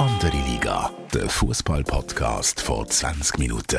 Andere Liga, der Fußball-Podcast vor 20 Minuten.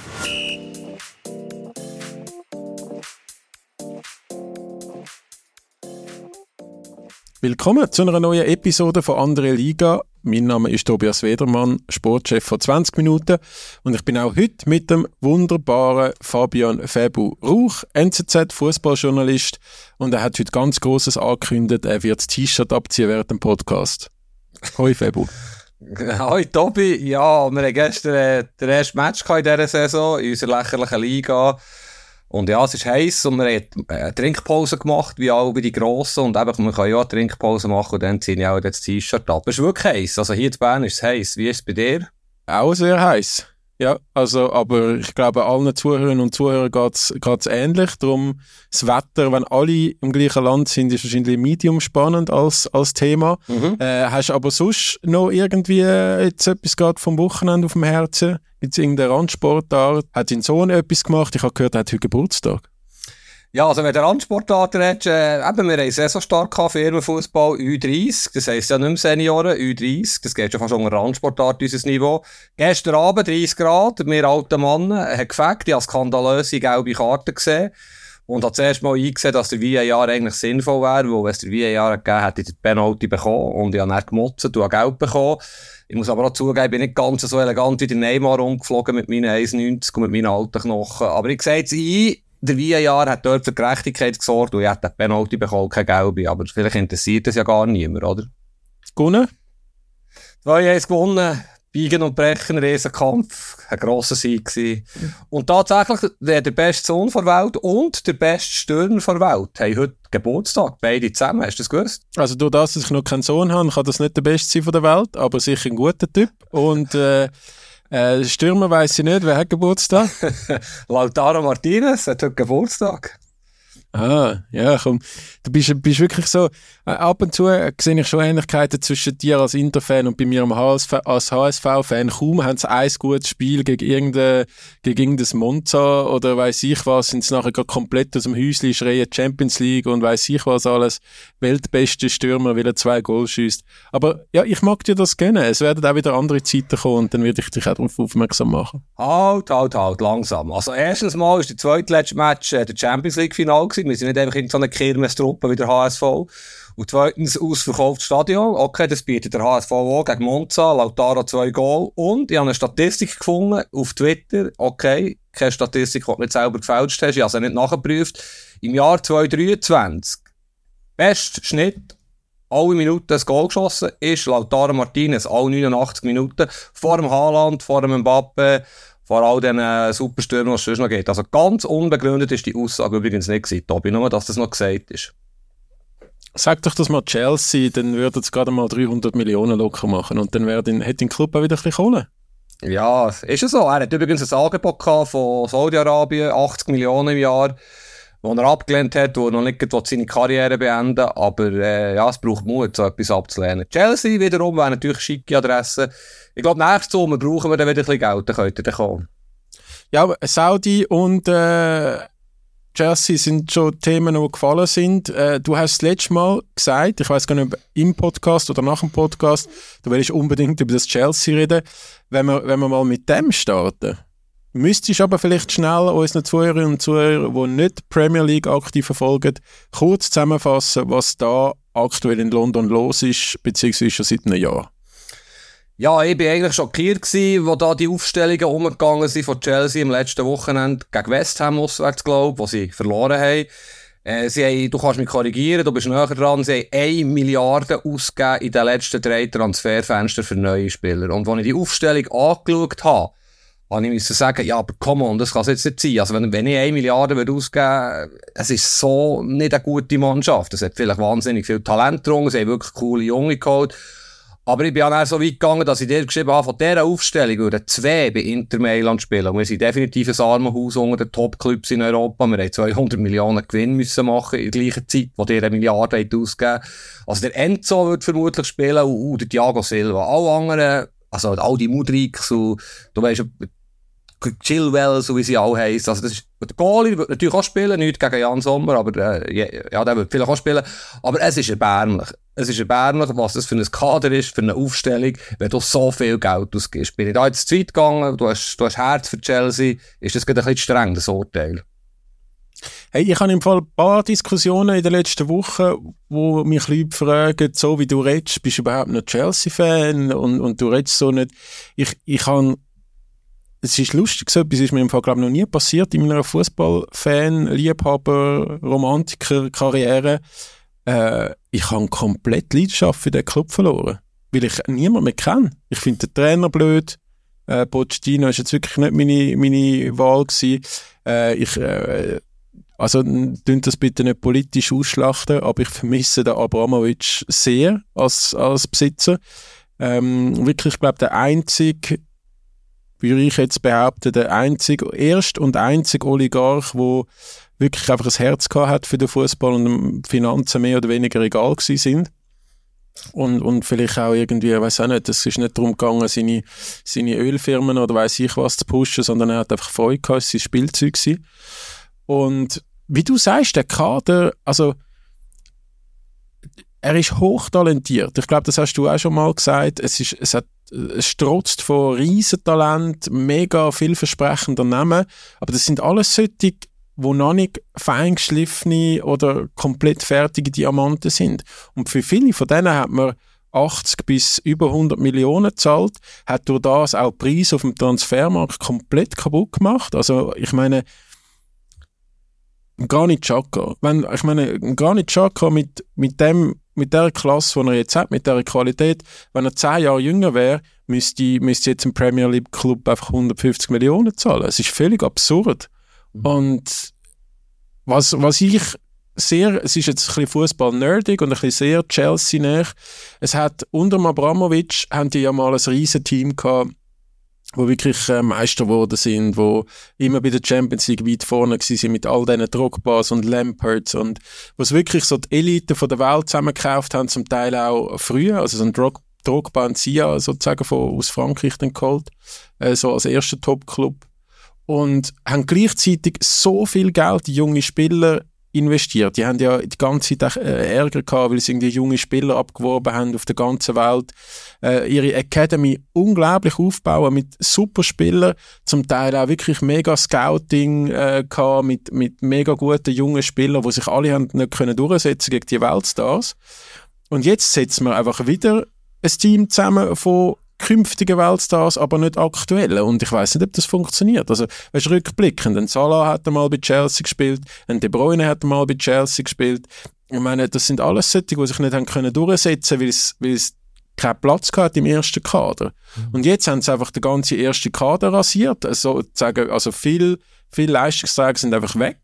Willkommen zu einer neuen Episode von Andere Liga. Mein Name ist Tobias Wedermann, Sportchef von 20 Minuten. Und ich bin auch heute mit dem wunderbaren Fabian Febu Rauch, NZZ-Fußballjournalist. Und er hat heute ganz Grosses angekündigt, er wird das T-Shirt abziehen während dem Podcast. Hoi Febu. Hoi Tobi. Ja, wir haben gestern den ersten Match in dieser Saison in unserer lächerlichen Liga. Und ja, es ist heiß und wir haben eine Trinkpause gemacht, wie alle die Grossen. Und eben, man kann ja eine Trinkpause machen und dann ziehe ich auch das T-Shirt ab. Es ist wirklich heiß. Also hier in Bern ist es heiß. Wie ist es bei dir? Auch sehr heiß. Ja, also, aber ich glaube, allen Zuhörerinnen und Zuhörern geht's ähnlich. Darum, das Wetter, wenn alle im gleichen Land sind, ist wahrscheinlich medium spannend als Thema. Hast du aber sonst noch irgendwie jetzt etwas gerade vom Wochenende auf dem Herzen? Jetzt irgendeine Randsportart? Hat dein Sohn etwas gemacht? Ich habe gehört, er hat heute Geburtstag. Ja, also wenn der Randsportart redest, eben, wir haben Saisonstart gehabt für Firmenfußball U30, das heisst ja nicht mehr Senioren, U30, das geht schon fast unter Randsportart, unser Niveau. Gestern Abend 30 Grad, wir alten Mann, hat gefegt, ich habe skandalöse gelbe Karten gesehen und habe zuerst mal eingesehen, dass der VAR eigentlich sinnvoll wäre, weil wenn es der VAR gegeben hätte, ich den Penalty bekommen und ich habe dann gemotzt und habe Gelb bekommen. Ich muss aber auch zugeben, ich bin nicht ganz so elegant wie der Neymar rumgeflogen mit meinen 1,90 und mit meinen alten Knochen, aber ich sehe jetzt ein, der VAR hat dort für Gerechtigkeit gesorgt und ich hätte den Penalty bekommen, keine gelbe. Aber vielleicht interessiert das ja gar niemand, oder? Gewonnen? 2-1 gewonnen. Biegen und Brechen, ein Riesenkampf. Ein grosser Sieg gewesen. Und tatsächlich, der beste Sohn der Welt und der beste Stürmer der Welt haben heute Geburtstag. Beide zusammen. Hast du das gewusst? Also durch das, dass ich noch keinen Sohn habe, kann das nicht der beste sein von der Welt, aber sicher ein guter Typ. Und Stürmer weiss ich nicht, wer hat Geburtstag? Lautaro Martinez hat heute Geburtstag. Ah, ja, komm. Du bist wirklich so, ab und zu sehe ich schon Ähnlichkeiten zwischen dir als Inter-Fan und bei mir als HSV-Fan. Kaum haben sie ein gutes Spiel gegen irgendein Monza oder weiss ich was, sind sie nachher gerade komplett aus dem Häuschen, schreien Champions League und weiss ich was alles. Weltbeste Stürmer, weil er 2 Goal schießt. Aber ja, ich mag dir das gönnen. Es werden auch wieder andere Zeiten kommen und dann werde ich dich auch darauf aufmerksam machen. Halt, langsam. Also erstens mal ist der zweitletzte Match der Champions League-Final gewesen. Wir sind nicht einfach in so einer Kirmes-Truppe wie der HSV. Und zweitens, ausverkauftes Stadion. Okay, das bietet der HSV auch gegen Monza. Lautaro 2 Goal. Und ich habe eine Statistik gefunden auf Twitter. Okay, keine Statistik, die du nicht selber gefälscht hast. Ich habe sie nicht nachgeprüft. Im Jahr 2023, best Schnitt, alle Minuten ein Goal geschossen, ist Lautaro Martinez. Alle 89 Minuten. Vor dem Haaland, vor dem Mbappe, vor all den Superstürmern, was es sonst noch geht. Also ganz unbegründet ist die Aussage übrigens nicht gewesen, Tobi, nur dass das noch gesagt ist. Sag doch das mal Chelsea, dann würden sie gerade mal 300 Millionen locker machen und dann hätte den Club auch wieder ein bisschen Kohle. Ja, ist es so. Er hat übrigens ein Angebot gehabt von Saudi-Arabien, 80 Millionen im Jahr, wo er abgelehnt hat, wo er noch nicht seine Karriere beenden will. Aber ja, es braucht Mut, so etwas abzulehnen. Chelsea wiederum wäre natürlich eine schicke Adresse. Ich glaube, nächstes Sommer brauchen wir dann wieder ein bisschen Geld, dann könnte er kommen. Ja, Saudi und Chelsea sind schon Themen, die gefallen sind. Du hast das letzte Mal gesagt, ich weiss gar nicht, ob im Podcast oder nach dem Podcast, du willst unbedingt über das Chelsea reden. Wenn wir mal mit dem starten, müsstest du aber vielleicht schnell unseren Zuhörerinnen und Zuhörern, die nicht die Premier League aktiv verfolgen, kurz zusammenfassen, was da aktuell in London los ist, beziehungsweise schon seit einem Jahr. Ja, ich war eigentlich schockiert gewesen, wo da die Aufstellungen umgegangen sind von Chelsea im letzten Wochenende gegen West Ham auswärts, glaube ich, wo sie verloren haben. Sie haben, du kannst mich korrigieren, du bist näher dran, sie haben 1 Milliarde ausgegeben in den letzten 3 Transferfenstern für neue Spieler. Und als ich die Aufstellung angeschaut habe, habe ich sagen, ja, aber come on, das kann es jetzt nicht sein. Also wenn ich 1 Milliarde ausgeben würde, es ist so nicht eine gute Mannschaft. Es hat vielleicht wahnsinnig viel Talent drin, sie haben wirklich coole Junge geholt. Aber ich bin auch so weit gegangen, dass ich dir geschrieben habe, von dieser Aufstellung würden 2 bei Inter Mailand spielen. Und wir sind definitiv ein Armenhaus unter den Top-Clubs in Europa. Wir haben 200 Millionen Gewinn müssen machen in der gleichen Zeit, wo die 1 Milliarde ausgeben. Also der Enzo wird vermutlich spielen und der Thiago Silva. Alle anderen, also all die Mudriks und du weisst, Chilwell, so wie sie alle heissen. Also das ist, der Goalie wird natürlich auch spielen, nicht gegen Jan Sommer, aber ja, der wird vielleicht auch spielen. Aber es ist erbärmlich. Es ist erbärmlich, was das für ein Kader ist, für eine Aufstellung, wenn du so viel Geld ausgibst. Bin ich da jetzt zu weit gegangen, du hast Herz für Chelsea, ist das gerade ein bisschen streng, das Urteil? Hey, ich habe im Fall ein paar Diskussionen in den letzten Wochen, wo mich Leute fragen, so wie du redest, bist du überhaupt noch Chelsea-Fan und du redest so nicht. Ich habe, es ist lustig, so etwas ist mir im Fall, glaube ich, noch nie passiert in meiner Fußball-Fan, Liebhaber, Romantiker-Karriere. Ich habe komplett Leidenschaft für den Club verloren, weil ich niemanden mehr kenne. Ich finde den Trainer blöd. Pochettino ist jetzt wirklich nicht meine Wahl gewesen. Also, dünnt das bitte nicht politisch ausschlachten, aber ich vermisse den Abramovic sehr als Besitzer. Wirklich, ich glaube, der einzige, würde ich jetzt behaupten, der einzige Oligarch, der wirklich einfach ein Herz gehabt hat für den Fußball und dem Finanzen mehr oder weniger egal gewesen sind. Und vielleicht auch irgendwie, ich weiss auch nicht, es ist nicht darum gegangen, seine Ölfirmen oder weiss ich was zu pushen, sondern er hat einfach Freude gehabt, es war sein Spielzeug gewesen. Und wie du sagst, der Kader, also er ist hochtalentiert. Ich glaube, das hast du auch schon mal gesagt. Es strotzt von Riesentalent, mega vielversprechender Namen. Aber das sind alles solche, die noch nicht feingeschliffene oder komplett fertige Diamanten sind. Und für viele von denen hat man 80 bis über 100 Millionen gezahlt, hat durch das auch die Preise auf dem Transfermarkt komplett kaputt gemacht. Also ich meine, Granit Xhaka. Granit Xhaka mit der Klasse, die er jetzt hat, mit dieser Qualität, wenn er 10 Jahre jünger wäre, müsste jetzt ein Premier League Club einfach 150 Millionen zahlen. Es ist völlig absurd. Und was ich sehr, es ist jetzt ein bisschen Fußball-nerdig und ein bisschen sehr Chelsea-näher. Es hat unter Abramovic haben die ja mal ein riesen Team gehabt, wo wirklich Meister geworden sind, wo immer bei der Champions League weit vorne waren mit all diesen Drogbas und Lampards und wo es wirklich so die Elite von der Welt zusammengekauft haben, zum Teil auch früher, also so ein Drogba und Sia sozusagen aus Frankreich dann geholt, so als erster Top-Club und haben gleichzeitig so viel Geld in junge Spieler investiert. Die haben ja die ganze Zeit Ärger gehabt, weil sie irgendwie junge Spieler abgeworben haben auf der ganzen Welt. Ihre Academy unglaublich aufbauen mit super Spielern, zum Teil auch wirklich mega Scouting gehabt mit mega guten jungen Spielern, die sich alle haben nicht können durchsetzen gegen die Weltstars. Und jetzt setzen wir einfach wieder ein Team zusammen von künftigen Weltstars, aber nicht aktuelle. Und ich weiss nicht, ob das funktioniert. Also, weißt, rückblickend, ein Salah hat einmal bei Chelsea gespielt, ein De Bruyne hat einmal bei Chelsea gespielt. Ich meine, das sind alles solche, die sich nicht haben können durchsetzen, weil es keinen Platz gehabt im ersten Kader. Und jetzt haben sie einfach den ganzen ersten Kader rasiert. Also viel Leistungsträger sind einfach weg.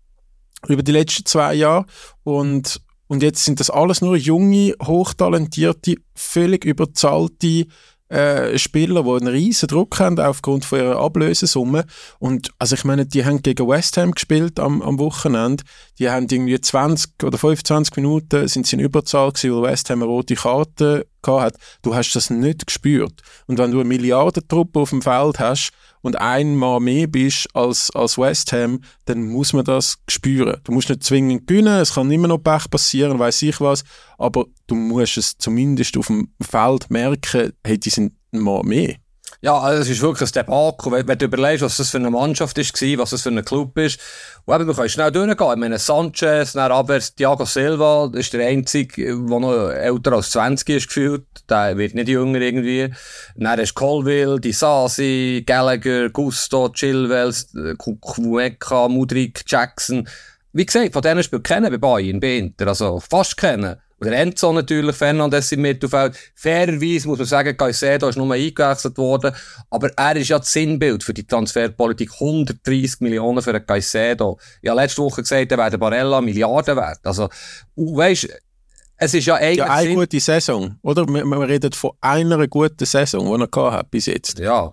Über die letzten 2 Jahre. Und jetzt sind das alles nur junge, hochtalentierte, völlig überzahlte Spieler, die einen riesen Druck haben aufgrund von ihrer Ablösesumme. Und also ich meine, die haben gegen West Ham gespielt am Wochenende. Die haben irgendwie 20 oder 25 Minuten sind sie in Überzahl gewesen, weil West Ham eine rote Karte gehabt hat. Du hast das nicht gespürt. Und wenn du eine Milliardentruppe auf dem Feld hast und einmal mehr bist als West Ham, dann muss man das spüren. Du musst nicht zwingend gewinnen, es kann immer noch Pech passieren, weiss ich was, aber du musst es zumindest auf dem Feld merken, hey, die sind mal mehr. Ja, also es ist wirklich ein Debakel, wenn du überlegst, was das für eine Mannschaft war, was das für ein Club ist. Und eben, wir können schnell durchgehen. Ich meine, Sanchez, dann aber Thiago Silva, das ist der Einzige, der noch älter als 20 ist gefühlt. Der wird nicht jünger irgendwie. Dann ist Colville, Disasi, Gallagher, Gusto, Chilwell, Kukwueka, Mudryk, Jackson. Wie gesagt, von denen spielt keiner bei Bayern, bei Inter. Also fast keiner. Oder Enzo natürlich, Fernandes im Mittelfeld. Fairerweise muss man sagen, Caicedo ist nur eingewechselt worden. Aber er ist ja das Sinnbild für die Transferpolitik. 130 Millionen für einen Caicedo. Ich habe letzte Woche gesagt, er wäre Barella Milliarden wert. Also, weisst, es ist ja eigentlich... Ja, eine gute Saison, oder? Wir reden von einer guten Saison, die er gehabt hat bis jetzt. Ja.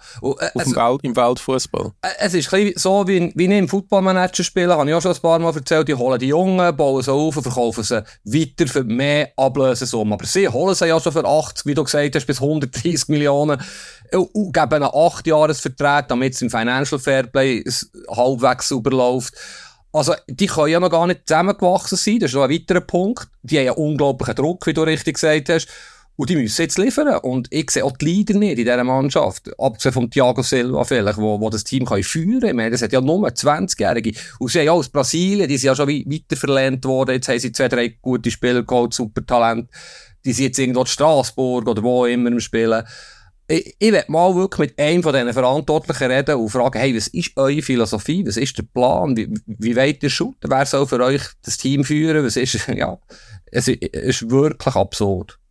Im Weltfußball. Es ist ein bisschen so, wie ich im Footballmanager spiele, habe ich auch schon ein paar Mal erzählt, die holen die Jungen, bauen sie auf und verkaufen sie weiter für mehr Ablösesummen. Aber sie holen sie ja schon für 80, wie du gesagt hast, bis 130 Millionen und geben einen 8-Jahres-Vertrag, damit es im Financial Fairplay halbwegs sauber läuft. Also, die können ja noch gar nicht zusammengewachsen sein, das ist noch ein weiterer Punkt. Die haben ja unglaublichen Druck, wie du richtig gesagt hast. Und die müssen jetzt liefern. Und ich sehe auch die Leader nicht in dieser Mannschaft. Abgesehen von Thiago Silva vielleicht, wo das Team führen kann. Ich meine, das hat ja nur 20-Jährige. Und sie haben ja aus Brasilien, die sind ja schon weiter verlernt worden. Jetzt haben sie 2-3 gute Spieler geholt, super Talent. Die sind jetzt irgendwo in Straßburg oder wo immer im Spielen. Ich will mal wirklich mit einem von diesen Verantwortlichen reden und fragen, hey, was ist eure Philosophie? Was ist der Plan? Wie wollt ihr shooten? Wer soll für euch das Team führen? Was ist, ja, es ist wirklich absurd.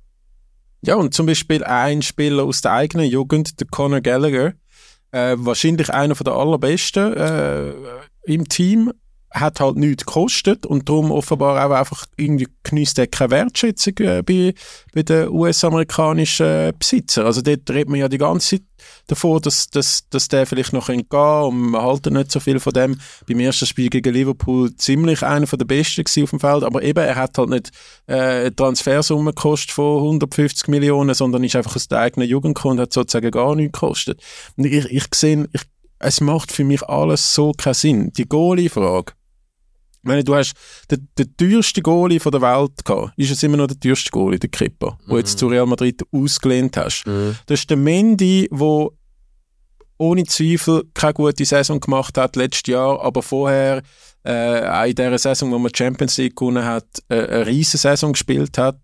Ja, und zum Beispiel ein Spieler aus der eigenen Jugend, der Conor Gallagher, wahrscheinlich einer der allerbesten im Team, hat halt nichts gekostet und darum offenbar auch einfach irgendwie geniesst er keine Wertschätzung bei den US-amerikanischen Besitzern. Also dort redet man ja die ganze Zeit davon, dass der vielleicht noch gehen kann und man halten nicht so viel von dem. Beim ersten Spiel gegen Liverpool ziemlich einer der Besten gewesen auf dem Feld, aber eben, er hat halt nicht eine Transfersumme gekostet von 150 Millionen, sondern ist einfach aus der eigenen Jugend gekommen und hat sozusagen gar nichts gekostet. Und ich sehe, es macht für mich alles so keinen Sinn. Die Goalie-Frage. Ich meine, du hast den teuersten Goalie von der Welt gehabt. Ist es immer noch der teuerste Goalie, der Kepa, wo jetzt zu Real Madrid ausgelehnt hast. Das ist der Mendy, der ohne Zweifel keine gute Saison gemacht hat letztes Jahr, aber vorher auch in dieser Saison, wo man die Champions League gewonnen hat, eine riesen Saison gespielt hat,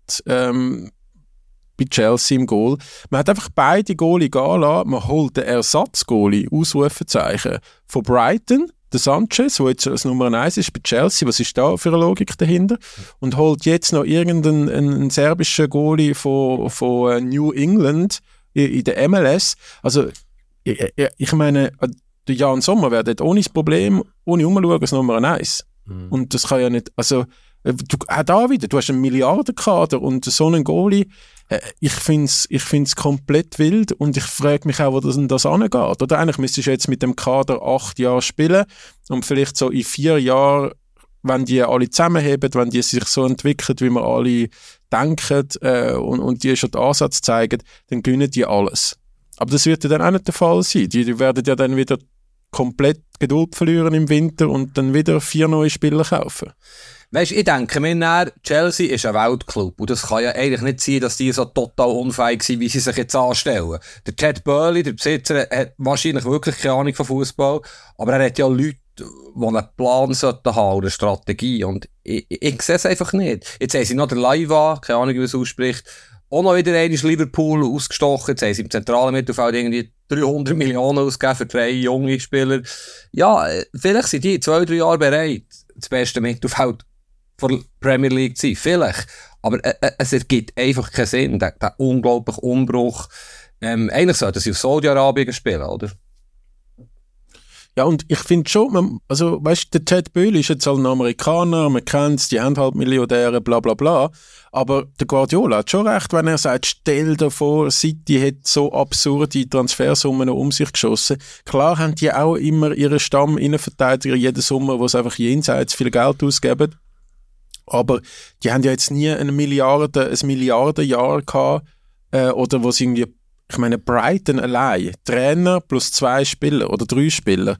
bei Chelsea im Goal. Man hat einfach beide Goalie gehen lassen. Man holt den Ersatzgoalie, Ausrufezeichen, von Brighton, der Sanchez, der jetzt als Nummer 1 ist bei Chelsea. Was ist da für eine Logik dahinter? Und holt jetzt noch irgendeinen serbischen Goalie von New England in der MLS. Also, ich meine, der Jan Sommer wäre dort ohne das Problem, ohne umschauen, als Nummer 1. Und das kann ja nicht, also, auch da wieder, du hast einen Milliardenkader und so einen Goalie, ich find's komplett wild und ich frage mich auch, wo das angeht. Oder eigentlich müsstest du jetzt mit dem Kader 8 Jahre spielen und vielleicht so in 4 Jahren, wenn die alle zusammenheben, wenn die sich so entwickeln, wie wir alle denken und die schon den Ansatz zeigen, dann gewinnen die alles. Aber das wird ja dann auch nicht der Fall sein. Die werden ja dann wieder komplett Geduld verlieren im Winter und dann wieder 4 neue Spieler kaufen. Weisst, ich denke mir nach, Chelsea ist ein Weltclub und das kann ja eigentlich nicht sein, dass die so total unfähig sind, wie sie sich jetzt anstellen. Der Ted Burley, der Besitzer, hat wahrscheinlich wirklich keine Ahnung von Fußball, aber er hat ja Leute, die einen Plan sollten haben, eine Strategie und ich sehe es einfach nicht. Jetzt haben sie noch den Leiva, keine Ahnung, wie man es ausspricht, auch noch wieder einmal Liverpool ausgestochen, jetzt haben sie im zentralen Mittelfeld irgendwie 300 Millionen ausgegeben für 3 junge Spieler. Ja, vielleicht sind die in 2-3 Jahren bereit, das beste Mittelfeld vor der Premier League zu sein. Vielleicht. Aber es ergibt einfach keinen Sinn. Der unglaubliche Umbruch. Eigentlich sollten sie auf Saudi-Arabien spielen, oder? Ja, und ich finde schon, also, weißt du, der Ted Böhl ist jetzt halt ein Amerikaner, man kennt es, die haben halt Milliardäre, bla, bla, bla. Aber der Guardiola hat schon recht, wenn er sagt, stell dir vor, City hat so absurde Transfersummen um sich geschossen. Klar haben die auch immer ihre Stamm-Innenverteidiger jeden Sommer, wo sie einfach jenseits viel Geld ausgeben. Aber die haben ja jetzt nie ein Milliardenjahr gehabt, oder wo sie irgendwie, ich meine, Brighton allein, Trainer plus 2 Spieler oder 3 Spieler,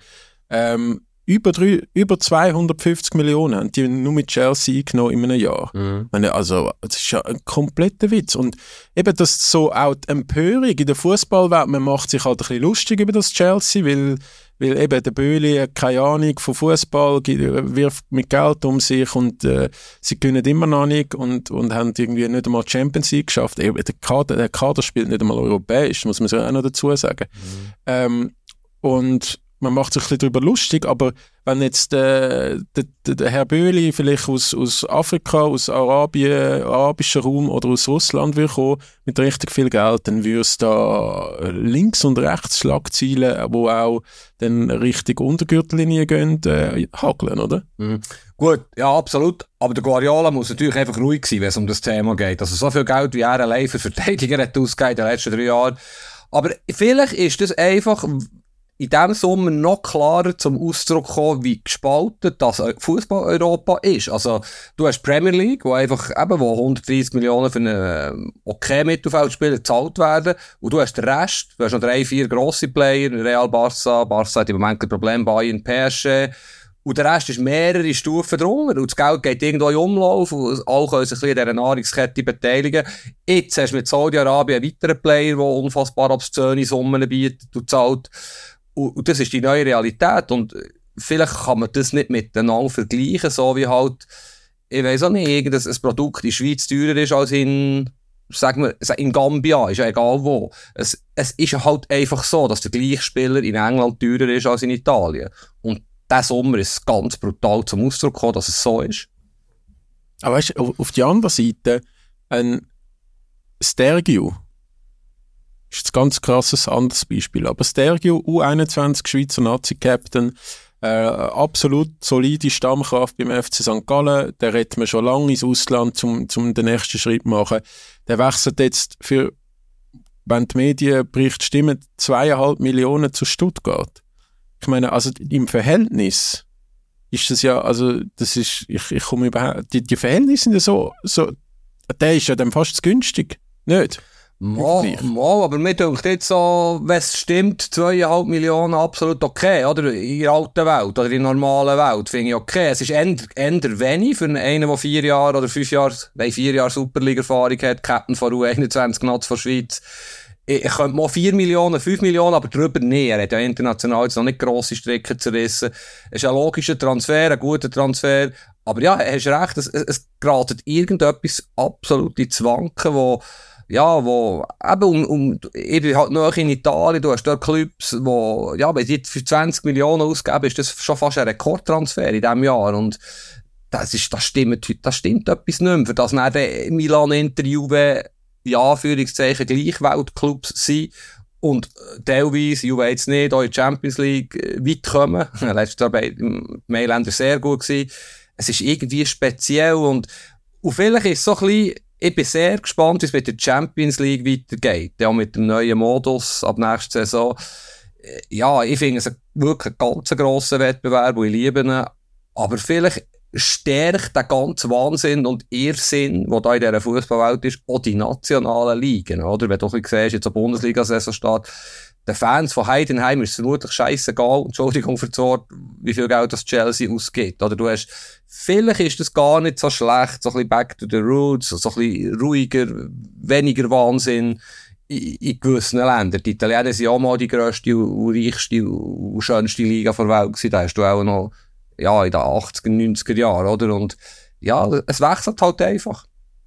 über 250 Millionen haben die nur mit Chelsea eingenommen in einem Jahr. Ich meine, also, das ist ja ein kompletter Witz. Und eben das so auch die Empörung in der Fußballwelt, man macht sich halt ein bisschen lustig über das Chelsea, weil eben der Böhli hat keine Ahnung von Fußball, wirft mit Geld um sich und sie gewinnen immer noch nicht und haben irgendwie nicht einmal Champions League geschafft. Der Kader spielt nicht einmal europäisch, muss man so auch noch dazu sagen. Und man macht sich ein bisschen darüber lustig, aber wenn jetzt der Herr Böhli vielleicht aus Afrika, aus Arabien, arabischen Raum oder aus Russland will kommen, mit richtig viel Geld, dann würde es da links und rechts Schlagzeilen, die auch dann Richtung Untergürtellinie gehen, hageln, oder? Mhm. Gut, ja, absolut. Aber der Guardiola muss natürlich einfach ruhig sein, wenn es um das Thema geht. Also so viel Geld, wie er allein für Verteidiger hat ausgegeben in den letzten 3 Jahren. Aber vielleicht ist das einfach in diesem Sommer noch klarer zum Ausdruck gekommen, wie gespalten das Fußball-Europa ist. Also, du hast die Premier League, wo einfach eben, wo 130 Millionen für einen Mittelfeldspieler gezahlt werden. Und du hast den Rest, du hast noch 3-4 grosse Player, Real, Barca hat im Moment ein Problem, Bayern, PSG. Und der Rest ist mehrere Stufen drunter. Und das Geld geht irgendwo in Umlauf. Und alle können sich ein bisschen an dieser Nahrungskette beteiligen. Jetzt hast du mit Saudi-Arabien einen weiteren Player, der unfassbar obszöne Summen bietet und zahlt. Und das ist die neue Realität. Und vielleicht kann man das nicht miteinander vergleichen, so wie halt, ich weiss auch nicht, irgendein Produkt in der Schweiz teurer ist als in, sagen wir, in Gambia, ist ja egal wo. Es ist halt einfach so, dass der gleiche Spieler in England teurer ist als in Italien. Und diesen Sommer ist es ganz brutal zum Ausdruck gekommen, dass es so ist. Aber weißt du, auf der anderen Seite, ein Stergiou ist ein ganz krasses anderes Beispiel. Aber Stergiou, U21 Schweizer Nazi-Captain, absolut solide Stammkraft beim FC St. Gallen, der redet man schon lange ins Ausland, um den nächsten Schritt zu machen. Der wechselt jetzt für, wenn die Medienberichte stimmen, 2,5 Millionen zu Stuttgart. Ich meine, also im Verhältnis ist das ja, also das ist, ich komme überhaupt, die Verhältnisse sind ja so, der ist ja dann fast zu günstig, nicht? Aber mir denkt jetzt so, wenn es stimmt, 2,5 Millionen absolut okay, oder? In der alten Welt, oder in der normalen Welt, finde ich okay. Es ist eher wenig für einen, der 4 Jahre oder 5 Jahre, 4 Jahre Superliga-Erfahrung hat, Captain von U21 Nats von Schweiz. Ich könnte mal 4 Millionen, 5 Millionen, aber drüber nicht. Er hat ja international jetzt noch nicht grosse Strecken zerrissen. Es ist ein logischer Transfer, ein guter Transfer. Aber ja, hast recht, es geratet irgendetwas absolut ins Wanken, wo eben ich bin halt noch in Italien, du hast dort Clubs, wo, ja, wenn die für 20 Millionen ausgeben, ist das schon fast ein Rekordtransfer in diesem Jahr. Und das stimmt etwas nicht mehr. Für das nach dem Milan-Interview, in Anführungszeichen, gleich Weltclubs sind und teilweise, Juve jetzt nicht, auch in der Champions League weit kommen. Letztes Jahr bei Mailänder sehr gut gewesen. Es ist irgendwie speziell und vielleicht ist es so ein bisschen, ich bin sehr gespannt, wie es mit der Champions League weitergeht. Ja, mit dem neuen Modus ab nächster Saison. Ja, ich finde es wirklich einen ganz grossen Wettbewerb und ich liebe ihn. Aber vielleicht stärkt der ganze Wahnsinn und Irrsinn, der da in dieser Fußballwelt ist, auch die nationalen Ligen, oder? Wenn du ein bisschen siehst, jetzt eine Bundesliga-Saison steht, den Fans von Heidenheim ist es vermutlich scheissegal, Entschuldigung für das Wort, wie viel Geld das Chelsea ausgibt, oder? Vielleicht ist das gar nicht so schlecht, so ein bisschen back to the roots, so ein bisschen ruhiger, weniger Wahnsinn in gewissen Ländern. Die Italiener sind auch mal die grösste und reichste und schönste Liga der Welt gewesen, da hast du auch noch ja, in den 80er, 90er Jahren, oder? Und ja, es wechselt halt einfach.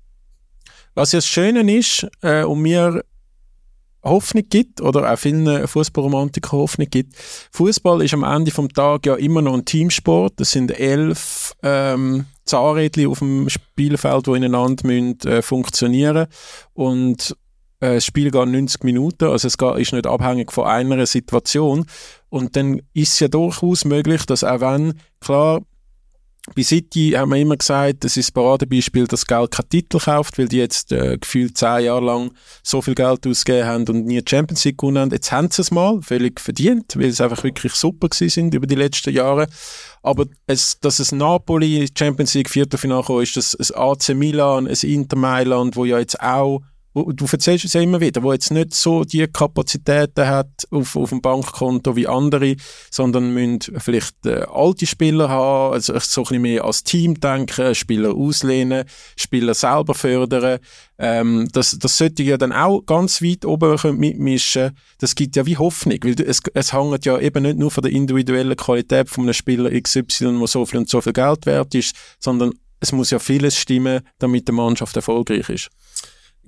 Was ja das Schöne ist, und mir Hoffnung gibt, oder auch vielen Fußballromantikern Hoffnung gibt, Fußball ist am Ende vom Tag ja immer noch ein Teamsport. Das sind 11 Zahnrädchen auf dem Spielfeld, die ineinander müssen, funktionieren. Und das Spiel geht 90 Minuten, also es ist nicht abhängig von einer Situation. Und dann ist es ja durchaus möglich, dass auch wenn, klar, bei City haben wir immer gesagt, das ist das Paradebeispiel, dass Geld keinen Titel kauft, weil die jetzt gefühlt 10 Jahre lang so viel Geld ausgegeben haben und nie die Champions League gewonnen haben. Jetzt haben sie es mal, völlig verdient, weil sie einfach wirklich super gewesen sind über die letzten Jahre. Aber dass es Napoli Champions League Viertelfinale kam, ist das ein AC Milan, ein Inter Mailand, wo ja jetzt auch, du erzählst es ja immer wieder, wo jetzt nicht so die Kapazitäten hat auf dem Bankkonto wie andere, sondern müssen vielleicht alte Spieler haben, also so ein bisschen mehr als Team denken, Spieler auslehnen, Spieler selber fördern. Das sollte ja dann auch ganz weit oben mitmischen. Das gibt ja wie Hoffnung, weil es hängt ja eben nicht nur von der individuellen Qualität von einem Spieler XY, wo so viel und so viel Geld wert ist, sondern es muss ja vieles stimmen, damit die Mannschaft erfolgreich ist.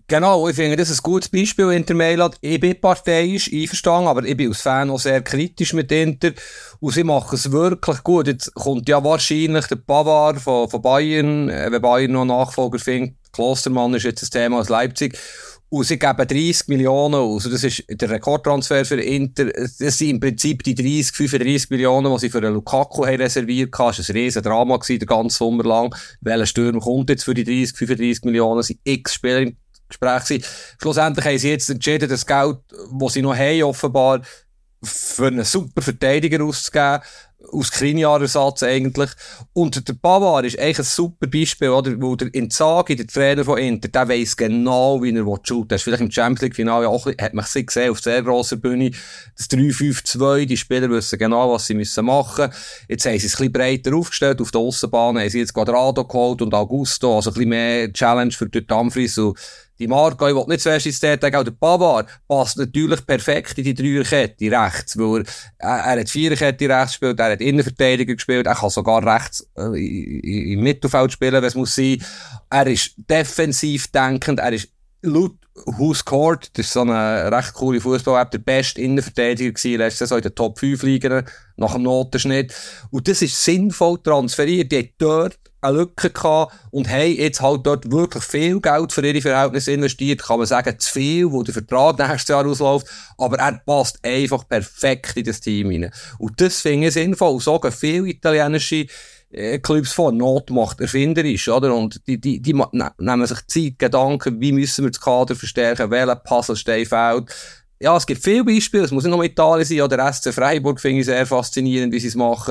Genau, ich finde, das ist ein gutes Beispiel, Inter Mailand. Ich bin parteiisch einverstanden, aber ich bin als Fan auch sehr kritisch mit Inter. Und sie machen es wirklich gut. Jetzt kommt ja wahrscheinlich der Pavard von Bayern, wenn Bayern noch einen Nachfolger findet. Klostermann ist jetzt das Thema aus Leipzig. Und sie geben 30 Millionen aus. Und das ist der Rekordtransfer für Inter. Das sind im Prinzip die 30, 35 Millionen, die sie für den Lukaku haben reserviert haben. Das war ein riesen Drama gewesen, den ganzen Sommer lang. Welcher Stürmer kommt jetzt für die 30, 35 Millionen? Es sind x Spieler im Gespräch gewesen. Schlussendlich haben sie jetzt entschieden, das Geld, das sie noch haben, offenbar, für einen super Verteidiger auszugeben. Aus Skriniar-Ersatz eigentlich. Und der Pavard ist eigentlich ein super Beispiel, oder? Wo der Inzaghi, der Trainer von Inter, der weiss genau, wie er shooten will. Das ist vielleicht im Champions League-Finale auch, hat man sie gesehen, auf sehr grosser Bühne. Das 3-5-2, die Spieler wissen genau, was sie müssen machen. Jetzt haben sie es ein bisschen breiter aufgestellt. Auf der Aussenbahn haben sie jetzt Quadrado geholt und Augusto, also ein bisschen mehr Challenge für die Dumfries und die Marco, ich will nicht zuerst ins Detail gehen, der Pavard passt natürlich perfekt in die Dreierkette rechts, weil er hat Viererkette rechts gespielt, er hat Innenverteidiger gespielt, er kann sogar rechts im Mittelfeld spielen, wenn es muss sein. Er ist defensiv denkend, er ist laut Who Scored, das ist so eine recht coole Fußball-App, der beste Innenverteidiger gewesen, letztes Jahr in den Top 5 Ligen, nach dem Notenschnitt. Und das ist sinnvoll transferiert, die hat dort eine Lücke gehabt und haben jetzt halt dort wirklich viel Geld für ihre Verhältnisse investiert, kann man sagen, zu viel, wo der Vertrag nächstes Jahr ausläuft, aber er passt einfach perfekt in das Team rein. Und das finde ich sinnvoll, sagen viele italienische Clubs vor, Not macht erfinderisch, oder? Und die nehmen sich Zeit, Gedanken, wie müssen wir das Kader verstärken, welcher Puzzlestein fehlt. Ja, es gibt viele Beispiele, es muss nicht nur Italien sein, oder SC Freiburg finde ich sehr faszinierend, wie sie es machen.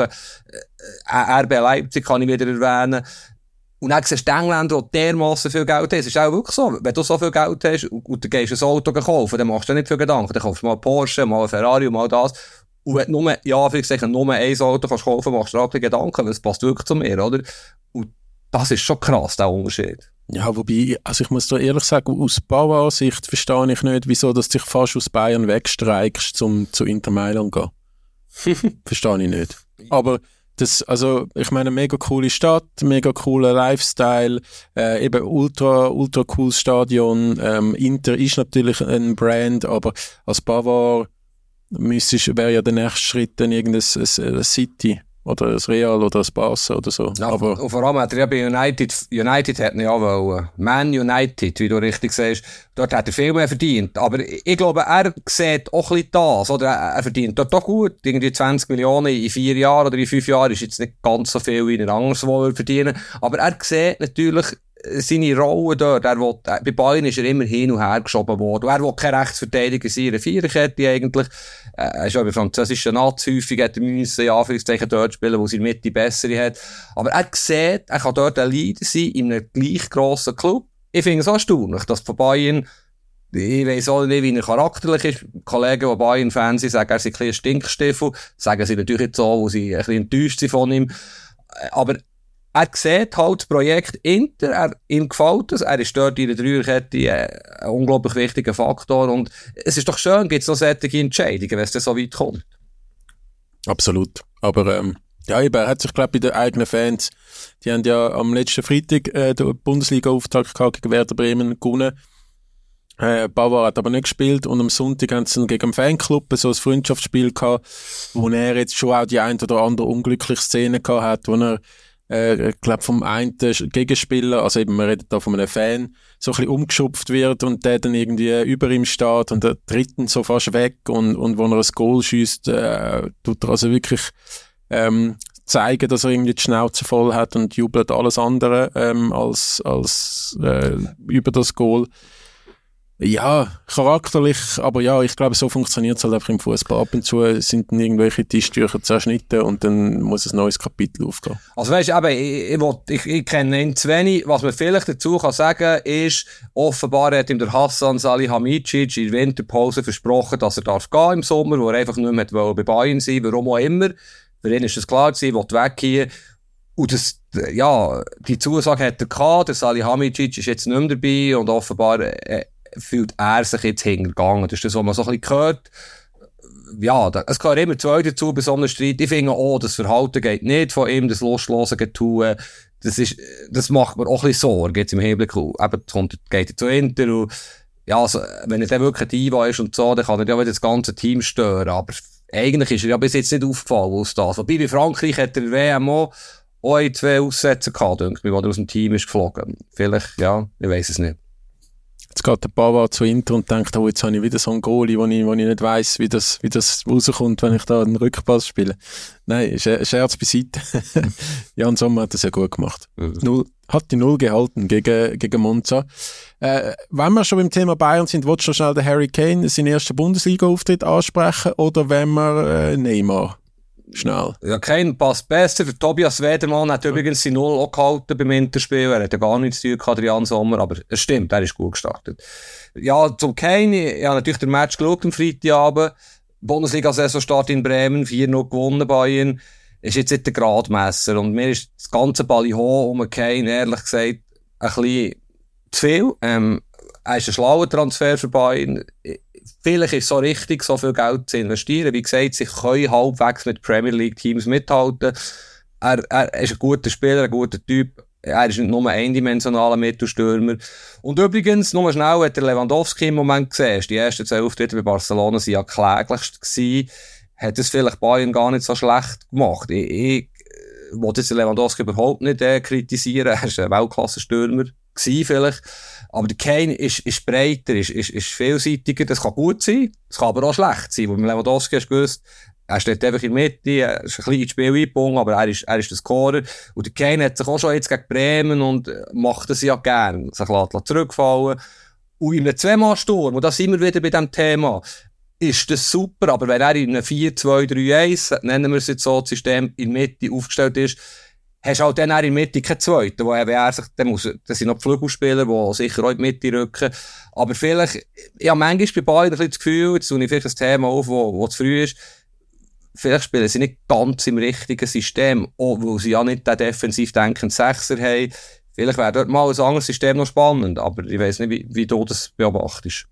RB Leipzig kann ich wieder erwähnen. Und dann siehst du Engländer, die dermassen viel Geld haben. Es ist auch wirklich so, wenn du so viel Geld hast und du gehst ein Auto kaufen, dann machst du nicht viel Gedanken. Dann kaufst du mal einen Porsche, mal einen Ferrari und mal das. Und wenn du nur, ja, vielleicht gesagt, nur ein Auto kannst kaufen, machst du auch ein Gedanken, weil es passt wirklich zu mir, oder? Und das ist schon krass, der Unterschied. Ja, wobei, also ich muss da ehrlich sagen, aus Bauer-Sicht verstehe ich nicht, wieso dass du dich fast aus Bayern wegstreikst, um zu Inter Mailand zu gehen. Verstehe ich nicht. Aber das, also, ich meine, mega coole Stadt, mega cooler Lifestyle, eben ultra cooles Stadion. Inter ist natürlich ein Brand, aber als Bauer wäre ja der nächste Schritt dann irgendein City. Oder das Real oder das Barca oder so. Ja, aber und vor allem hat er ja bei United hat er ja wollen. Man United, wie du richtig sagst. Dort hat er viel mehr verdient. Aber ich glaube, er sieht auch ein bisschen das, oder? Er verdient dort auch gut. Irgendwie 20 Millionen in 4 Jahren oder in 5 Jahren ist jetzt nicht ganz so viel, wie er anderswo verdienen. Aber er sieht natürlich seine Rolle dort. Bei Bayern ist er immer hin und her geschoben worden. Er will kein Rechtsverteidiger sein, eine Viererkette eigentlich. Er ist ja bei französischen Nazi häufig, hat er müssen, in Anführungszeichen, dort spielen, wo sie mit die bessere hat. Aber er sieht, er kann dort ein Leader sein in einem gleich grossen Club. Ich finde es auch erstaunlich, dass von Bayern, ich weiss auch nicht, wie er charakterlich ist. Kollegen, die Bayern-Fans sind, sagen, er sei ein bisschen Stinkstiefel. Sagen sie natürlich jetzt so, wo sie ein bisschen enttäuscht sind von ihm. Aber er sieht halt das Projekt Inter, ihm gefällt es, er ist dort in der Dreierkette ein unglaublich wichtiger Faktor und es ist doch schön, gibt es noch solche Entscheidungen, wenn es dann so weit kommt. Absolut, aber ja, eben, er hat sich, glaube ich, bei den eigenen Fans, die haben ja am letzten Freitag den Bundesliga-Auftakt gegen Werder Bremen gewonnen. Bauer hat aber nicht gespielt und am Sonntag haben sie gegen einen Fanclub so ein Freundschaftsspiel gehabt, wo er jetzt schon auch die ein oder andere unglückliche Szene gehabt hat, wo er ich glaube vom einen Gegenspieler, also eben, man redet da von einem Fan, so ein bisschen umgeschupft wird und der dann irgendwie über ihm steht und der tritt ihn so fast weg und wo er ein Goal schiesst, tut er also wirklich zeigen, dass er irgendwie die Schnauze voll hat und jubelt alles andere als über das Goal. Ja, charakterlich, aber ja, ich glaube, so funktioniert es halt einfach im Fußball. Ab und zu sind dann irgendwelche Tischtücher zerschnitten und dann muss ein neues Kapitel aufgehen. Also weisst du, eben, ich kenne ihn zu wenig. Was man vielleicht dazu kann sagen ist, offenbar hat ihm der Hassan Salihamidzic in der Winterpause versprochen, dass er darf gehen im Sommer, wo er einfach nicht mehr bei Bayern sein will, warum auch immer. Für ihn ist es klar gewesen, er will weg hier. Und das, ja, die Zusage hat er gehabt, der Salihamidzic ist jetzt nicht mehr dabei und offenbar fühlt er sich jetzt hingegangen. Das ist das, was man so ein bisschen hört. Ja, es gehört immer zwei dazu bei so einem Streit. Ich finde auch, das Verhalten geht nicht von ihm, das Lustlose Getue. das macht mir auch ein bisschen Sorge, jetzt im Hinblick, eben, geht er zu Inter und, ja, also, wenn er dann wirklich ein Diva ist und so, dann kann er ja wieder das ganze Team stören, aber eigentlich ist er ja bis jetzt nicht aufgefallen aus das. Wobei bei Frankreich hat der WM auch 2 Aussätze gehabt, denke ich, wo er aus dem Team ist geflogen. Vielleicht, ja, ich weiss es nicht. Jetzt geht der Pavard zu Inter und denkt, oh, jetzt habe ich wieder so einen Goalie, wo ich nicht weiss, wie das rauskommt, wenn ich da einen Rückpass spiele. Nein, Scherz beiseite. Jan Sommer hat das ja gut gemacht. Hat die Null gehalten gegen Monza. Wenn wir schon beim Thema Bayern sind, willst du schnell den Harry Kane seinen ersten Bundesliga-Auftritt ansprechen oder wenn wir Neymar? Schnell. Ja, Kane passt besser. Der Tobias Wedermann hat übrigens die Null auch gehalten beim Interspiel. Er hat ja gar nichts zu tun gehabt, Jan Sommer, aber es stimmt, er ist gut gestartet. Ja, zum Kane, ich habe natürlich den Match geschaut am Freitagabend. Bundesliga-Saisonstart in Bremen, 4-0 gewonnen bei ihm. Ist jetzt nicht der Gradmesser. Und mir ist das ganze Balliho um Kane, ehrlich gesagt, ein bisschen zu viel. Er ist ein schlauer Transfer für Bayern. Vielleicht ist es so richtig, so viel Geld zu investieren. Wie gesagt, sie können halbwegs mit Premier League Teams mithalten. Er ist ein guter Spieler, ein guter Typ. Er ist nicht nur ein eindimensionaler Mittelstürmer. Und übrigens, nur schnell, hat der Lewandowski im Moment gesehen. Die ersten 2 Auftritte bei Barcelona waren ja kläglichst gewesen. Hat es vielleicht Bayern gar nicht so schlecht gemacht. Ich will jetzt Lewandowski überhaupt nicht kritisieren. Er ist ein Weltklasse-Stürmer gewesen vielleicht. Aber der Kane ist breiter, ist vielseitiger. Das kann gut sein, das kann aber auch schlecht sein. Weil Lewandowski hast du gewusst, er steht einfach in der Mitte, er ist ein bisschen ins Spiel eingebunden, aber er ist der Scorer. Und der Kane hat sich auch schon jetzt gegen Bremen und macht das ja gern. Sich lässt zurückfallen. Und in einem Zweimal-Sturm, und da sind wir wieder bei diesem Thema, ist das super, aber wenn er in einem 4-2-3-1, nennen wir es jetzt so, das System in der Mitte aufgestellt ist, hast du halt dann in der Mitte keinen Zweiten, wo er sich, das sind noch die Flügelspieler, die sicher auch in die Mitte rücken. Aber vielleicht, ja, manchmal bei beiden ein bisschen das Gefühl, jetzt tue ich vielleicht ein Thema auf, wo zu früh ist, vielleicht spielen sie nicht ganz im richtigen System, auch weil sie ja nicht den defensiv denkenden Sechser haben. Vielleicht wäre dort mal ein anderes System noch spannend, aber ich weiss nicht, wie du das beobachtest.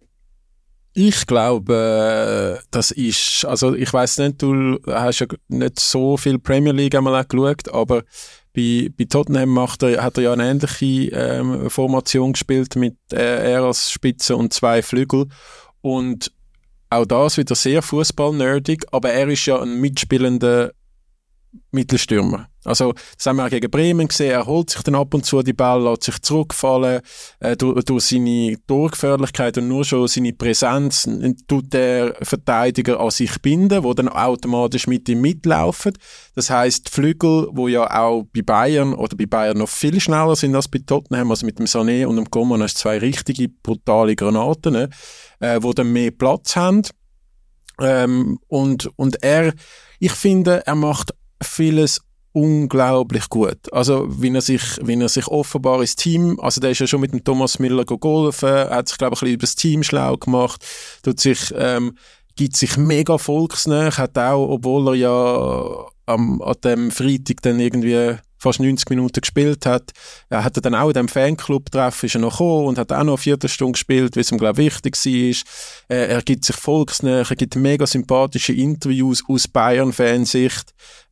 Ich glaube, das ist, also ich weiss nicht, du hast ja nicht so viel Premier League einmal auch geschaut, aber bei Tottenham hat er ja eine ähnliche Formation gespielt mit er als Spitze und 2 Flügel und auch das wieder sehr fußballnerdig, aber er ist ja ein mitspielender Mittelstürmer. Also, das haben wir auch gegen Bremen gesehen. Er holt sich dann ab und zu die Ball, lässt sich zurückfallen, durch seine Torgefährlichkeit und nur schon seine Präsenz tut der Verteidiger an sich binden, wo dann automatisch mit ihm mitlaufen. Das heisst, Flügel, wo ja auch bei Bayern noch viel schneller sind als bei Tottenham, also mit dem Sané und dem Coman hast du 2 richtige brutale Granaten, wo dann mehr Platz haben. Und ich finde, er macht vieles unglaublich gut. Also, wie er sich offenbar ins Team, also der ist ja schon mit dem Thomas Müller gegolfen, hat sich, glaube ich, ein bisschen über das Team schlau gemacht, gibt sich mega volksnäher, hat auch, obwohl er ja an dem Freitag dann irgendwie fast 90 Minuten gespielt hat, hat er dann auch in diesem Fanclub-Treffen ist er noch gekommen und hat auch noch eine Viertelstunde gespielt, weil es ihm, glaube ich, wichtig war. Er gibt sich volksnäher, er gibt mega sympathische Interviews aus Bayern-Fansicht.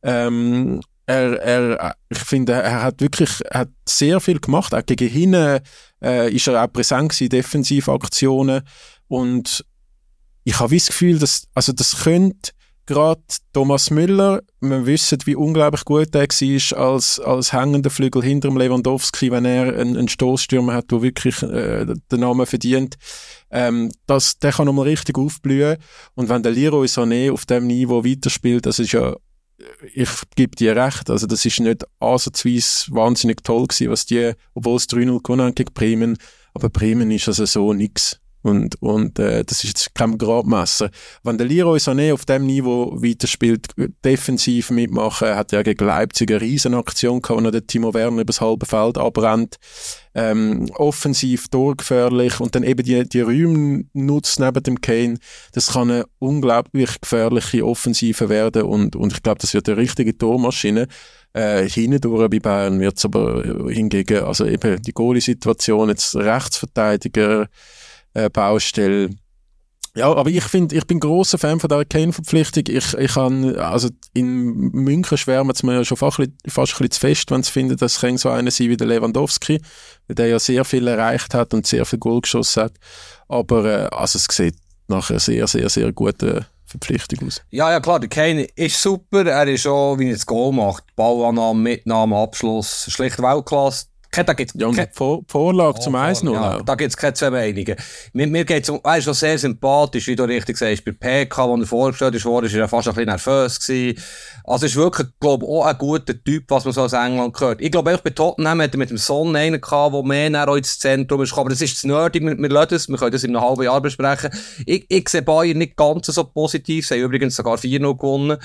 Ich finde, er hat sehr viel gemacht. Auch gegen hinten ist er auch präsent gewesen, Defensivaktionen. Und ich habe das Gefühl, das könnte gerade Thomas Müller, wir wissen, wie unglaublich gut er war als hängender Flügel hinter dem Lewandowski, wenn er einen Stoßstürmer hat, der wirklich den Namen verdient. Der kann nochmal richtig aufblühen. Und wenn der Leroy Sané auf diesem Niveau weiterspielt, das ist ja, ich gebe dir recht, also das ist nicht ansatzweise wahnsinnig toll gewesen, obwohl es 3-0 gewonnen haben gegen Bremen, aber Bremen ist also so nix. Und das ist jetzt kein Gradmesser. Wenn der Leroy Sané auf dem Niveau weiterspielt, defensiv mitmachen, hat er gegen Leipzig eine Riesenaktion gehabt, wo er den Timo Werner übers halbe Feld abrennt. Offensiv, torgefährlich und dann eben die Räume nutzt neben dem Kane. Das kann eine unglaublich gefährliche Offensive werden und ich glaube, das wird eine richtige Tormaschine. Hindurch bei Bayern wird es aber hingegen, also eben die Goalie-Situation, jetzt Rechtsverteidiger, Baustelle. Ja, aber ich bin grosser Fan von der Kane-Verpflichtung. Ich habe, also in München schwärmen es mir ja schon fast ein bisschen zu fest, wenn sie finden, dass Kane so einer sein wie der Lewandowski, der ja sehr viel erreicht hat und sehr viel Goal geschossen hat. Aber also es sieht nach einer sehr, sehr, sehr guten Verpflichtung aus. Ja, klar, der Kane ist super. Er ist auch, wie er das Goal macht, Ballannahme, Mitnahme, Abschluss, schlicht Weltklasse. Da gibt's ja, und Vorlage zum 1-0. Ja, da gibt es keine zwei Meinungen. Mir geht's er ist auch sehr sympathisch, wie du richtig sagst. Bei PK, wo er vorgestellt wurde, ist er fast ein bisschen nervös gewesen. Also ist wirklich, glaube ich, auch ein guter Typ, was man so aus England gehört. Ich glaube, bei Tottenham hat er mit dem Son einen gehabt, der mehr auch ins Zentrum ist. Aber das ist zu nerdig, wir lassen es, wir können das in einem halben Jahr besprechen. Ich sehe Bayern nicht ganz so positiv, sie haben übrigens sogar 4-0 gewonnen.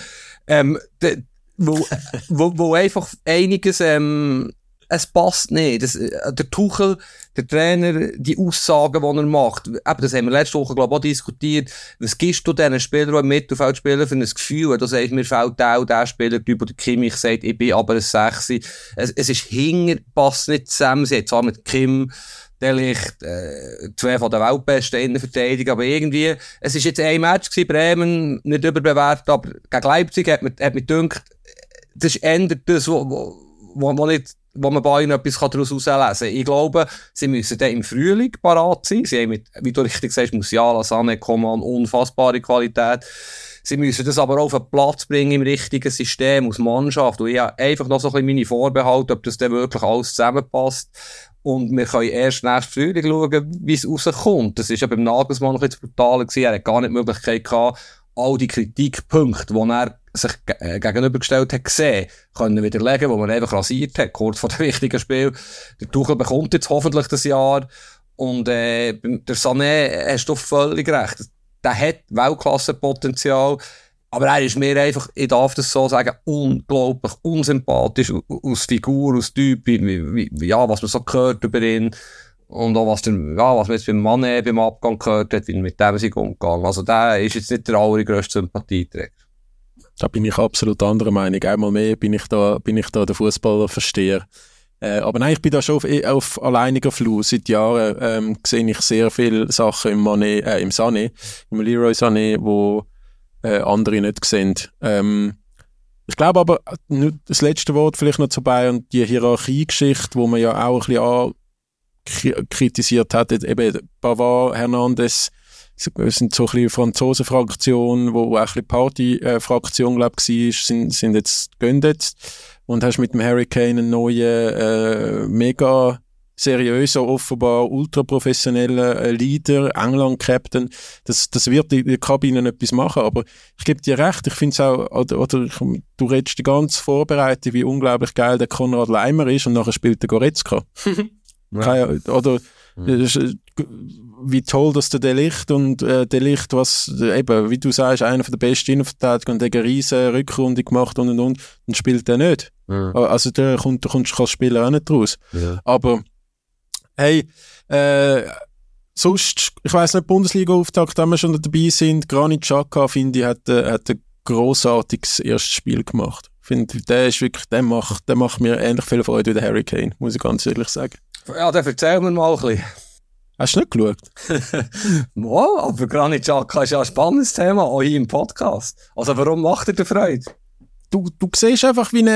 Wo einfach einiges, es passt nicht. Der Tuchel, der Trainer, die Aussagen, die er macht, eben, das haben wir letzte Woche, glaube ich, auch diskutiert. Was gibst du diesen Spielern, die im Mittelfeld spielen, für ein Gefühl? Du sagst, mir fehlt auch der Spieler, der Kimmich sagt, ich bin aber ein 6. Es ist passt nicht zusammen. Sie hat zwar mit Kim, De Ligt, 2 von den weltbesten Innenverteidiger, aber irgendwie, es ist jetzt ein Match gewesen, Bremen, nicht überbewertet, aber gegen Leipzig hat mir gedacht, das ändert das, wo man bei ihnen etwas daraus herauslesen kann. Ich glaube, sie müssen dann im Frühling parat sein. Sie haben mit, wie du richtig sagst, Musiala, Sané, Coman, unfassbare Qualität. Sie müssen das aber auch auf den Platz bringen im richtigen System, aus Mannschaft. Und ich habe einfach noch so ein bisschen meine Vorbehalte, ob das dann wirklich alles zusammenpasst. Und wir können erst nächstes Frühling schauen, wie es rauskommt. Das ist ja beim Nagelsmann ein bisschen brutal gewesen. Er hat gar nicht die Möglichkeit gehabt, all die Kritikpunkte, die er sich gegenübergestellt hat, gesehen, können widerlegen, wo man einfach rasiert hat, kurz vor dem wichtigen Spiel. Der Tuchel bekommt jetzt hoffentlich das Jahr. Und der Sané, hast du völlig recht. Der hat Weltklassenpotenzial. Aber er ist mir einfach, ich darf das so sagen, unglaublich unsympathisch aus Figur, aus Typ, was man so gehört über ihn. Und auch was man jetzt beim Mané beim Abgang gehört hat, wie mit dem sich umgegangen. Also der ist jetzt nicht der allergrösste Sympathieträger. Da bin ich absolut anderer Meinung. Einmal mehr bin ich da der Fußballerversteher. Aber nein, ich bin da schon auf alleiniger Flur. Seit Jahren sehe ich sehr viele Sachen im Sané, im Leroy Sané, wo andere nicht sehen. Ich glaube aber, das letzte Wort vielleicht noch zu Bayern, die Hierarchiegeschichte, wo man ja auch ein bisschen kritisiert hat, eben Pavard, Hernandez, wir sind so ein bisschen Franzosen-Fraktion, wo auch ein bisschen Party-Fraktion, glaube ich, sind jetzt gehen jetzt. Und hast mit dem Harry Kane einen neuen, mega seriöser, offenbar ultraprofessioneller Leader, England-Captain. Das wird in der Kabine etwas machen, aber ich gebe dir recht, ich finde es auch, du redest die ganze Vorbereitung, wie unglaublich geil der Konrad Laimer ist und nachher spielt der Goretzka. Ja. Oder wie toll, dass der De Ligt und De Ligt, was eben, wie du sagst, einer der besten Innenverteidiger und eine riesen Rückrunde gemacht und spielt der nicht. Ja. Also der kommt als Spieler auch nicht raus. Ja. Aber hey, sonst, ich weiss nicht, Bundesliga-Auftakt, wenn wir schon dabei sind, Granit Xhaka, finde ich, hat ein grossartiges erstes Spiel gemacht. Ich finde, der macht mir ähnlich viel Freude wie der Harry Kane, muss ich ganz ehrlich sagen. Ja, dann erzähl mir mal ein bisschen. Hast du nicht geschaut? Wow, aber Granit Xhaka ist ja ein spannendes Thema, auch hier im Podcast. Also warum macht er dir Freude? Du siehst einfach, wie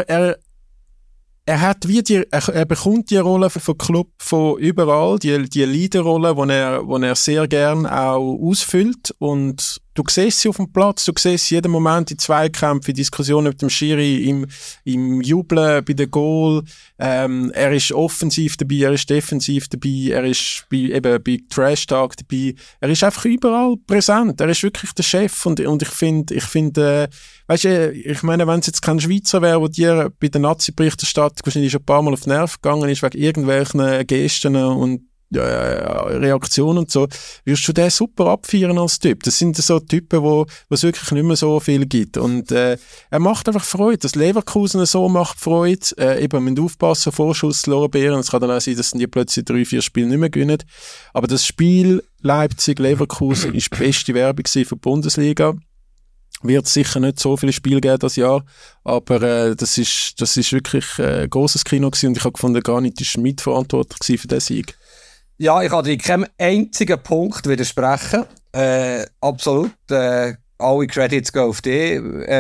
er bekommt die Rolle von Club von überall, die Leaderrolle, die er sehr gern auch ausfüllt, und du siehst sie auf dem Platz, du siehst sie jeden Moment in Zweikämpfen, in Diskussionen mit dem Schiri, im Jubeln bei den Goal. Er ist offensiv dabei, er ist defensiv dabei, er ist bei Trash Talk dabei. Er ist einfach überall präsent. Er ist wirklich der Chef, und ich finde, weißt du, ich meine, wenn es jetzt kein Schweizer wäre, der dir bei der Nazi-Berichterstattung wahrscheinlich schon ein paar Mal auf den Nerv gegangen ist, wegen irgendwelchen Gesten und Reaktionen und so, wirst du den super abfeiern als Typ. Das sind so Typen, wo es wirklich nicht mehr so viel gibt. Und er macht einfach Freude. Das Leverkusen so macht Freude. Eben, man muss aufpassen, Vorschusslorbeeren. Es kann dann auch sein, dass die plötzlich 3-4 Spiele nicht mehr gewinnen. Aber das Spiel Leipzig-Leverkusen ist die beste Werbung für die Bundesliga. Wird sicher nicht so viele Spiele geben das Jahr, aber das ist wirklich ein grosses Kino gewesen, und ich habe gefunden, Granit ist mitverantwortlich für diesen Sieg. Ja, ich kann dir keinen einzigen Punkt widersprechen. Absolut. Alle Credits gehen auf dich.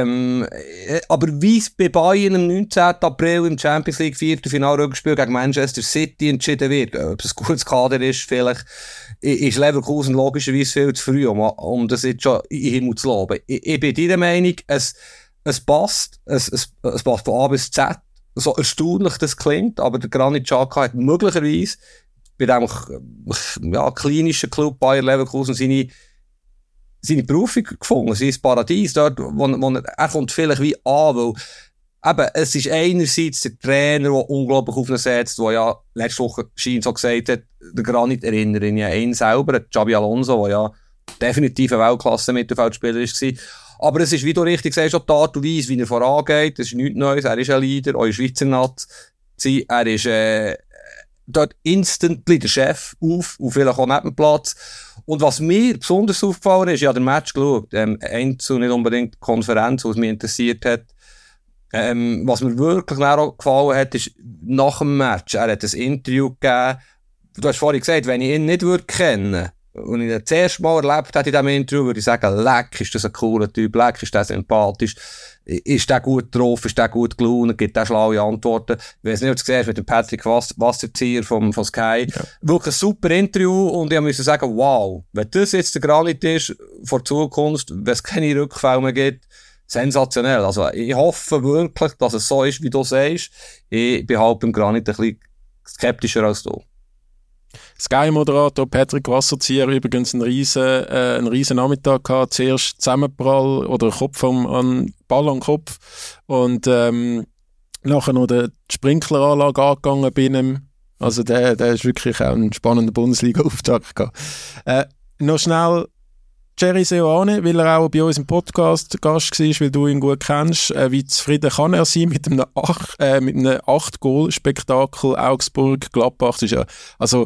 Aber wie es bei Bayern am 19. April im Champions League Viertelfinal-Rückspiel gegen Manchester City entschieden wird, ob es ein gutes Kader ist, vielleicht, ist Leverkusen logischerweise viel zu früh, um das jetzt schon in den Himmel zu loben. Ich bin deiner Meinung, es passt. Es passt von A bis Z. So erstaunlich das klingt, aber der Granit Xhaka hat möglicherweise bei dem klinischen Club Bayer Leverkusen seine Berufung gefunden, sein Paradies, dort, wo er kommt vielleicht wie an, weil eben, es ist einerseits der Trainer, der unglaublich auf ihn setzt, der ja letzte Woche scheint so gesagt hat, der Granit erinnert ihn ja einen selber, Xabi Alonso, der ja definitiv ein Weltklasse-Mittelfeldspieler war. Aber es ist, wie du richtig sagst, auch die Art und Weise, wie er vorangeht, das ist nichts Neues, er ist ein Leader, auch in Schweizer Nazi, er ist dort instantly der Chef auf und vielleicht auch neben dem Platz. Und was mir besonders aufgefallen ist, ich habe den Match geschaut, einzeln nicht unbedingt die Konferenz, was mich interessiert hat. Was mir wirklich auch gefallen hat, ist nach dem Match, er hat ein Interview gegeben. Du hast vorhin gesagt, wenn ich ihn nicht kennen würde, und ich ihn das erste Mal erlebt hätte in diesem Interview, würde ich sagen, leck, ist das ein cooler Typ, leck, ist der sympathisch, ist der gut drauf, ist der gut gelaunt, gibt der schlaue Antworten. Ich weiss nicht, ob du es gesehen hast mit dem Patrick Wasserzieher von Sky. Ja. Wirklich ein super Interview und ich musste sagen, wow, wenn das jetzt der Granit ist vor Zukunft, wenn es keine Rückfälle mehr gibt, sensationell. Also ich hoffe wirklich, dass es so ist, wie du sagst. Ich bin halt beim Granit ein bisschen skeptischer als du. Sky-Moderator Patrick Wasserzieher übrigens einen riesen Nachmittag gehabt. Zuerst Zusammenprall oder Ball am Kopf und nachher noch die Sprinkleranlage angegangen bei ihm. Also der ist wirklich auch ein spannender Bundesliga-Auftakt gehabt. Noch schnell Jerry Seoane, weil er auch bei uns im Podcast Gast war, weil du ihn gut kennst. Wie zufrieden kann er sein mit einem 8-Goal-Spektakel Augsburg-Gladbach? Das ist ja, also,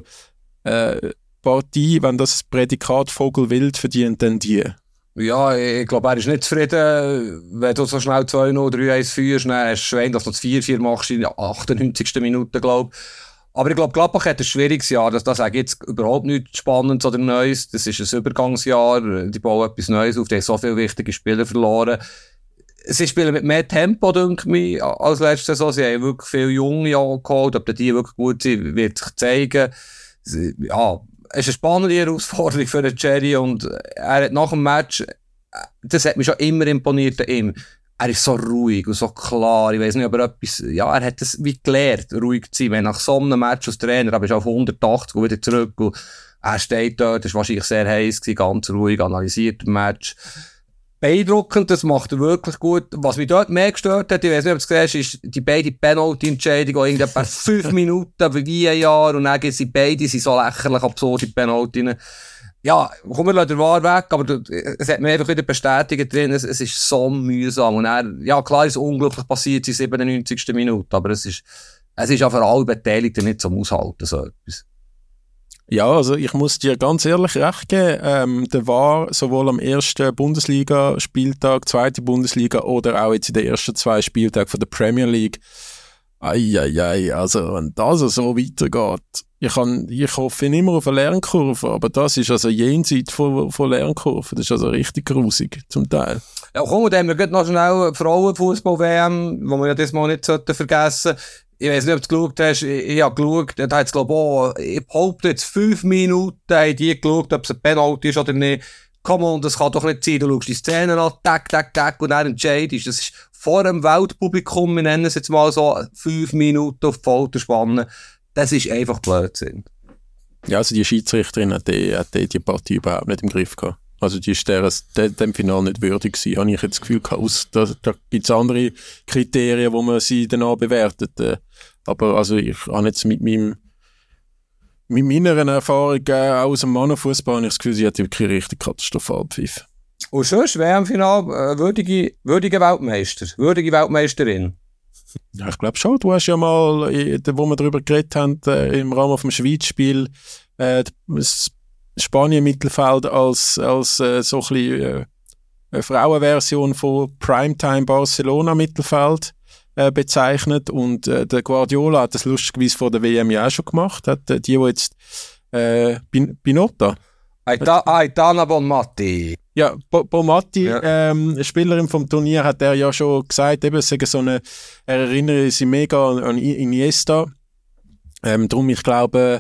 Partie, wenn das Prädikat Vogelwild verdient, dann die. Ja, ich glaube, er ist nicht zufrieden, wenn du so schnell 2-0, 3-1 führst, dann hast du Schwein, dass du das 4-4 machst in der 98. Minute, glaube ich. Aber ich glaube, Gladbach hat ein schwieriges Jahr. Das sage ich jetzt überhaupt nichts Spannendes oder Neues. Das ist ein Übergangsjahr. Die bauen etwas Neues auf. Die haben so viele wichtige Spieler verloren. Sie spielen mit mehr Tempo, denke ich, als letzte Saison. Sie haben wirklich viele Junge angeholt. Ob die wirklich gut sind, wird sich zeigen. Ja, es ist eine spannende Herausforderung für den Jerry. Und er hat nach dem Match, das hat mich schon immer imponiert an ihm. Er ist so ruhig und so klar. Ich weiss nicht, ob er etwas, ja, er hat es wie gelernt, ruhig zu sein. Wenn nach so einem Match als Trainer, aber ist auf 180 und wieder zurück und er steht dort, das war wahrscheinlich sehr heiß gewesen, ganz ruhig, analysiert den Match. Beeindruckend, das macht er wirklich gut. Was mich dort mehr gestört hat, ich weiss nicht, ob du es siehst, ist die beide Penalty-Entscheidungen, die irgendetwa 5 Minuten wie ein Jahr und dann sind beide so lächerlich absurde Penalty. Ja, komm, wir lassen den Wahr weg, aber es hat mir einfach wieder bestätigt drin, es ist so mühsam. Und er, ja, klar ist es unglücklich passiert in 97. Minute, aber es ist auch für alle Beteiligten nicht zum Aushalten, so etwas. Ja, also ich muss dir ganz ehrlich recht geben, der Wahr sowohl am ersten Bundesliga-Spieltag, zweite Bundesliga oder auch jetzt in den ersten 2 Spieltagen von der Premier League, also wenn das so weitergeht, ich hoffe immer auf eine Lernkurve, aber das ist also jenseits von Lernkurve, das ist also richtig grusig zum Teil. Ja, komm, dann haben wir gerade noch schnell Frauenfußball-WM, wo wir ja das mal nicht vergessen sollten. Ich weiss nicht, ob du geschaut hast, ich habe geschaut, da hat es glaube ich, ich behaupte jetzt 5 Minuten, haben die geschaut, ob es ein Penalty ist oder nicht. Komm on, das kann doch nicht sein, du schaust die Szene an, tack, und dann entscheidest. Das ist vor dem Weltpublikum, wir nennen es jetzt mal so, 5 Minuten auf die Folterspanne. Das ist einfach Blödsinn. Ja, also die Schiedsrichterin hat die Partie überhaupt nicht im Griff gehabt. Also die ist dem Final nicht würdig gewesen, habe ich jetzt das Gefühl gehabt. Da gibt es andere Kriterien, wo man sie danach bewertet. Aber also ich habe jetzt mit meiner Erfahrung aus dem Mannenfußball habe ich das Gefühl, sie hat wirklich richtig katastrophal gepfiffen. Und sonst, WM-Final, würdige Weltmeister, würdige Weltmeisterin. Ja, ich glaube schon. Du hast ja mal, wo wir darüber geredet haben, im Rahmen vom Schweizspiel, das Spanien-Mittelfeld als so ein bisschen eine Frauenversion von Primetime Barcelona-Mittelfeld bezeichnet. Und der Guardiola hat das lustigerweise vor der WM ja auch schon gemacht. Hat die jetzt Pinotta. Aitana Bonmati. Ja, Bonmati, Spielerin vom Turnier, hat er ja schon gesagt, eben, es sei so eine, er erinnert sich mega an Iniesta. Darum, ich glaube,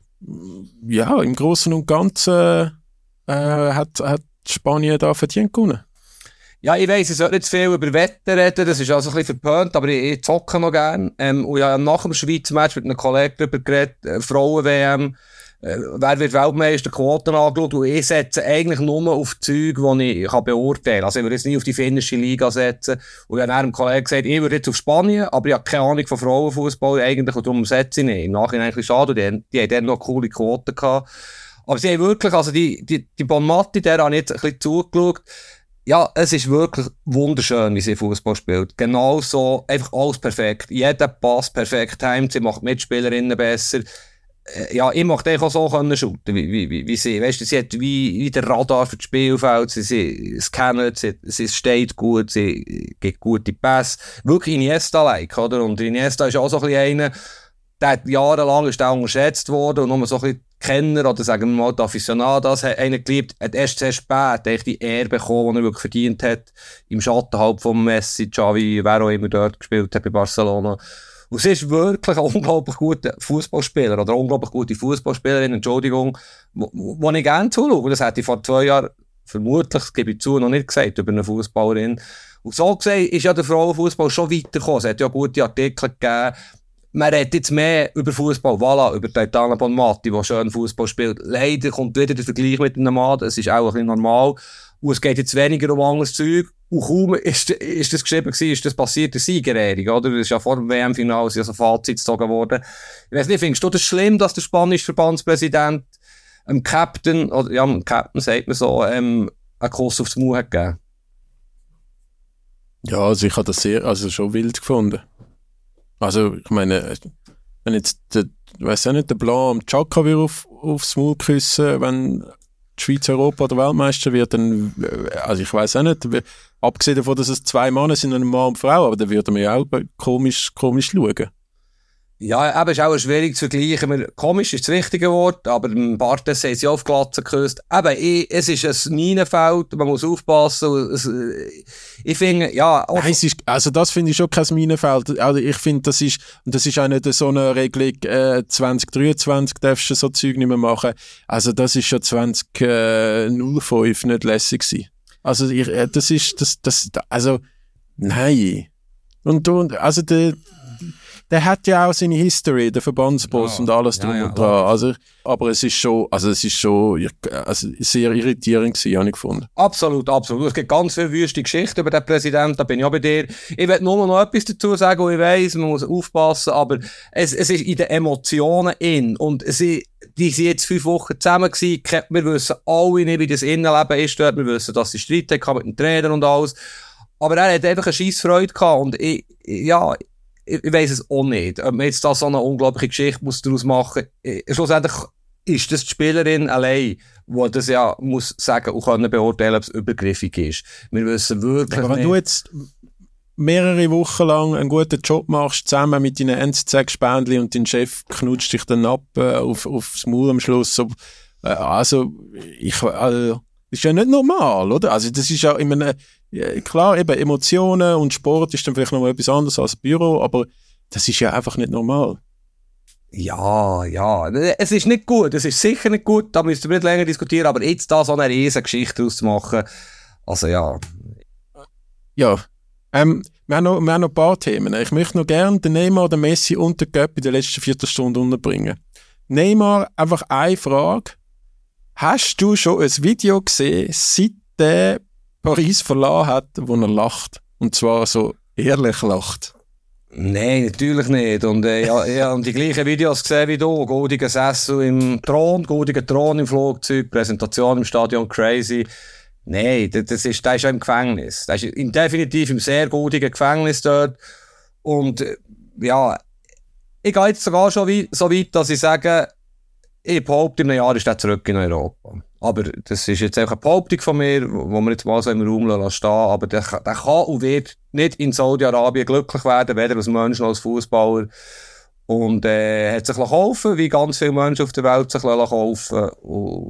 ja, im Großen und Ganzen hat Spanien da verdient gewonnen. Ja, ich weiss, ich sollte nicht zu viel über Wetten reden, das ist also ein bisschen verpönt, aber ich zocke noch gerne. Und ich habe nach dem Schweizer Match mit einem Kollegen darüber geredet, Frauen-WM, wer wird Weltmeister, Quoten angeschaut, und ich setze eigentlich nur auf Zeug, die ich beurteilen kann. Also ich würde jetzt nicht auf die finnische Liga setzen. Und ich habe einem Kollegen gesagt, ich würde jetzt auf Spanien, aber ich habe keine Ahnung von Frauenfußball eigentlich, und darum setze ich nicht. Im Nachhinein eigentlich schade, die haben dann noch coole Quoten gehabt. Aber sie haben wirklich, also die Bonmati, der habe ich jetzt ein bisschen zugeschaut. Ja, es ist wirklich wunderschön, wie sie Fußball spielt. Genau so, einfach alles perfekt. Jeder Pass perfekt timed, sie macht Mitspielerinnen besser. Ja, ich möchte auch so können shooten, wie sie. Weißt du, sie hat wie der Radar für das Spielfeld, sie scannt, sie steht gut, sie gibt gute Pässe. Wirklich Iniesta-like, oder? Und Iniesta ist auch so ein bisschen einer, der hat jahrelang ist auch unterschätzt worden und nur so ein bisschen Kenner, oder sagen wir mal, die Aficionados, hat einen geliebt, hat erst sehr spät die Ehre bekommen, die er wirklich verdient hat, im Schatten halb von Messi, Xavi, wer auch immer dort gespielt hat bei Barcelona. Und sie ist wirklich ein unglaublich guter Fußballspieler oder eine unglaublich gute Fußballspielerin, Entschuldigung, wo ich gerne zuschaue. Das hätte ich vor 2 Jahren vermutlich, das gebe ich zu, noch nicht gesagt über eine Fußballerin. Und so gesehen ist ja der Frauenfußball schon weitergekommen. Es hat ja gute Artikel gegeben. Man redet jetzt mehr über Fußball, voilà, über Aitana Bonmati, die schön Fußball spielt. Leider kommt wieder der Vergleich mit einem Mann, das ist auch ein bisschen normal. Und es geht jetzt weniger um anderes Zeug. Und kaum ist das geschrieben gewesen, ist das passiert, der Siegerehrung, oder? Das ist ja vor dem WM-Final, ist ja so Fazit gezogen worden. Ich weiss nicht, findest du das schlimm, dass der spanische Verbandspräsident dem Captain, oder, ja, dem Captain sagt man so, einen Kuss aufs Maul hat gegeben? Ja, also ich habe das schon wild gefunden. Also, ich meine, wenn jetzt der Blanc am Chaka aufs Maul küssen, wenn die Schweiz Europa oder Weltmeister wird, dann, also ich weiss auch nicht, abgesehen davon, dass es 2 Männer sind, ein Mann und Frau, aber dann würde man ja auch komisch schauen. Ja, aber ist auch schwierig zu vergleichen. Komisch ist das richtige Wort, aber im Bartes haben sie auf Glatze geküsst. Eben, es ist ein Minenfeld, man muss aufpassen. Ich finde, ja... Nein, also das finde ich schon kein Minenfeld. Also ich finde, das ist auch nicht so eine Regelung, 2023 darfst du so Zeug nicht mehr machen. Also das ist schon 2005 nicht lässig gewesen. Also also, nein. Und also der hat ja auch seine History, der Verbandsboss, ja, und alles drum und dran. Also, aber es ist schon sehr irritierend gewesen, habe ich gefunden. Absolut. Es gibt ganz viele wüste Geschichten über den Präsidenten, da bin ich auch bei dir. Ich will nur noch etwas dazu sagen, wo ich weiss, man muss aufpassen, aber es ist in den Emotionen in. Und die sind jetzt 5 Wochen zusammen gewesen. Wir wissen alle nicht, wie das Innenleben ist dort. Wir wissen, dass sie Streit hatten mit dem Trainer und alles. Aber er hat einfach eine Scheissfreude gehabt. Und ich weiss es auch nicht, ob man jetzt da so eine unglaubliche Geschichte daraus machen muss. Schlussendlich ist das die Spielerin allein, die das ja muss sagen und können beurteilen, ob es übergriffig ist. Wir wissen wirklich nicht. Aber wenn du jetzt mehrere Wochen lang einen guten Job machst, zusammen mit deinen NZZ-Spendli und dein Chef knutscht dich dann ab aufs Maul am Schluss. So, ist ja nicht normal, oder? Also das ist ja immer klar, eben Emotionen und Sport ist dann vielleicht noch mal etwas anderes als Büro, aber das ist ja einfach nicht normal. Ja, es ist nicht gut, es ist sicher nicht gut, da müssten wir nicht länger diskutieren, aber jetzt da so eine riesen Geschichte draus zu machen, also ja. Ja, wir haben noch ein paar Themen. Ich möchte noch gerne den Neymar, den Messi und den Göpp in der letzten Viertelstunde unterbringen. Neymar, einfach eine Frage. Hast du schon ein Video gesehen, seit der Paris verlassen hat, wo er lacht? Und zwar so ehrlich lacht. Nein, natürlich nicht. Und ich habe die gleichen Videos gesehen wie du. Goldiger Sessel im Thron, goldiger Thron im Flugzeug, Präsentation im Stadion, crazy. Nein, der ist ja im Gefängnis. Der ist definitiv im sehr goldigen Gefängnis dort. Und ja, ich gehe jetzt sogar schon so weit, dass ich sage, ich behaupte, in einem Jahr ist er zurück in Europa. Aber das ist jetzt einfach eine Behauptung von mir, wo wir jetzt mal so im Raum stehen lassen. Aber der kann und wird nicht in Saudi-Arabien glücklich werden, weder als Mensch noch als Fußballer. Und hat sich kaufen, wie ganz viele Menschen auf der Welt sich kaufen. Und ja,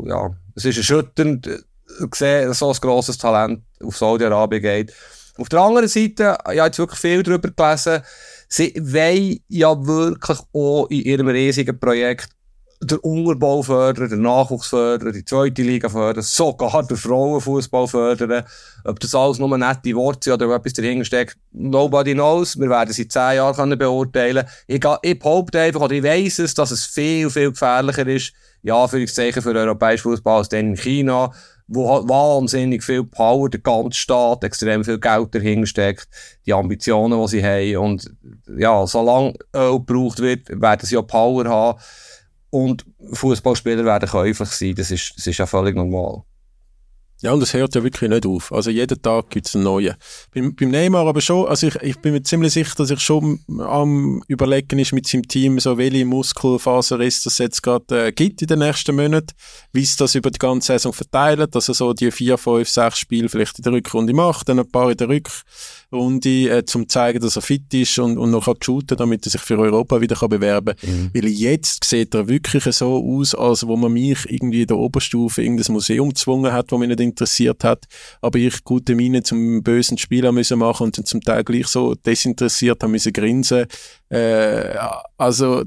Es ist erschütternd, sehen, so ein grosses Talent auf Saudi-Arabien geht. Auf der anderen Seite, ich habe jetzt wirklich viel darüber gelesen, sie wollen ja wirklich auch in ihrem riesigen Projekt den Unterbau fördern, den Nachwuchs fördern, die zweite Liga fördern, sogar den Frauenfußball fördern. Ob das alles nur nette Worte sind oder etwas dahinter steckt, nobody knows. Wir werden es in 10 Jahren beurteilen. Ich behaupte einfach, oder ich weiss es, dass es viel, viel gefährlicher ist, ja, für den europäischen Fußball als dann in China, wo halt wahnsinnig viel Power, der ganze Staat, extrem viel Geld dahinter steckt, die Ambitionen, die sie haben. Und ja, solange Öl gebraucht wird, werden sie ja Power haben. Und Fußballspieler werden käuflich sein, das ist ja völlig normal. Ja, und das hört ja wirklich nicht auf. Also jeden Tag gibt es einen neuen. Beim Neymar aber schon, also ich bin mir ziemlich sicher, dass ich schon am Überlegen ist mit seinem Team, so welche Muskelfaserrisse das jetzt gerade gibt in den nächsten Monaten, wie es das über die ganze Saison verteilt, dass er so die 4, 5, 6 Spiele vielleicht in der Rückrunde macht, dann ein paar in der Rückrunde, zum zeigen, dass er fit ist und noch shooten, damit er sich für Europa wieder bewerben kann. Weil jetzt sieht er wirklich so aus, als wo man mich irgendwie in der Oberstufe irgendein Museum gezwungen hat, das mich nicht interessiert hat, aber ich gute Miene zum bösen Spieler müssen machen und dann zum Teil gleich so desinteressiert haben müssen grinsen. Also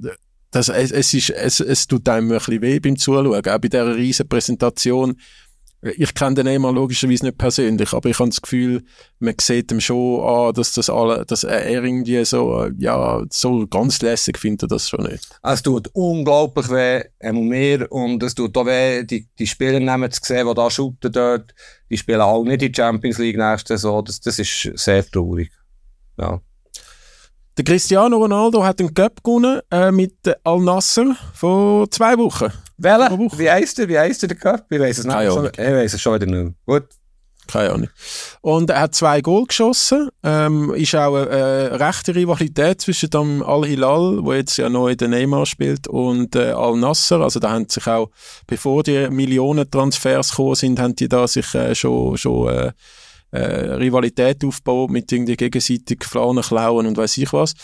es tut einem ein bisschen weh beim Zuschauen, auch bei dieser riesen Präsentation. Ich kenne den Neymar logischerweise nicht persönlich, aber ich habe das Gefühl, man sieht ihm schon an, dass er irgendwie so, ja, so ganz lässig findet das schon nicht. Es tut unglaublich weh, mir, und es tut auch weh, die Spieler nehmen zu sehen, die da shooten dort, die spielen auch nicht in die Champions League nächste Saison, das ist sehr traurig. Ja. Der Cristiano Ronaldo hat den Cup gewonnen mit Al-Nassr vor 2 Wochen. Welcher? Wie heisst der Cup? Ich weiss es nicht. Ich weiss es schon wieder nicht mehr. Gut. Keine Ahnung. Und er hat 2 Goal geschossen. Ist auch eine rechte Rivalität zwischen dem Al-Hilal, wo jetzt ja neu den Neymar spielt, und Al-Nassr. Also da haben sich auch, bevor die Millionen-Transfers gekommen sind, haben die da sich schon Rivalität aufbaut mit irgendwie gegenseitig Fahnen klauen und weiss ich was.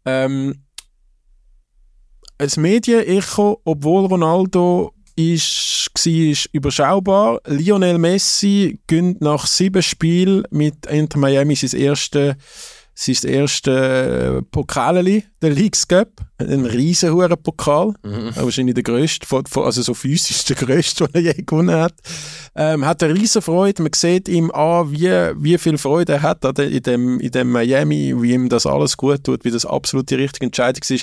Als Medienecho, obwohl Ronaldo war überschaubar. Lionel Messi gönnt nach 7 Spielen mit Inter Miami sein erste Pokaleli, der Leagues Cup. Ein riesen Pokal. Wahrscheinlich der grösste, also so physisch der grösste, den er je gewonnen hat. Hat eine riesen Freude. Man sieht ihm an, wie viel Freude er hat in dem Miami, wie ihm das alles gut tut, wie das absolut die richtige Entscheidung ist.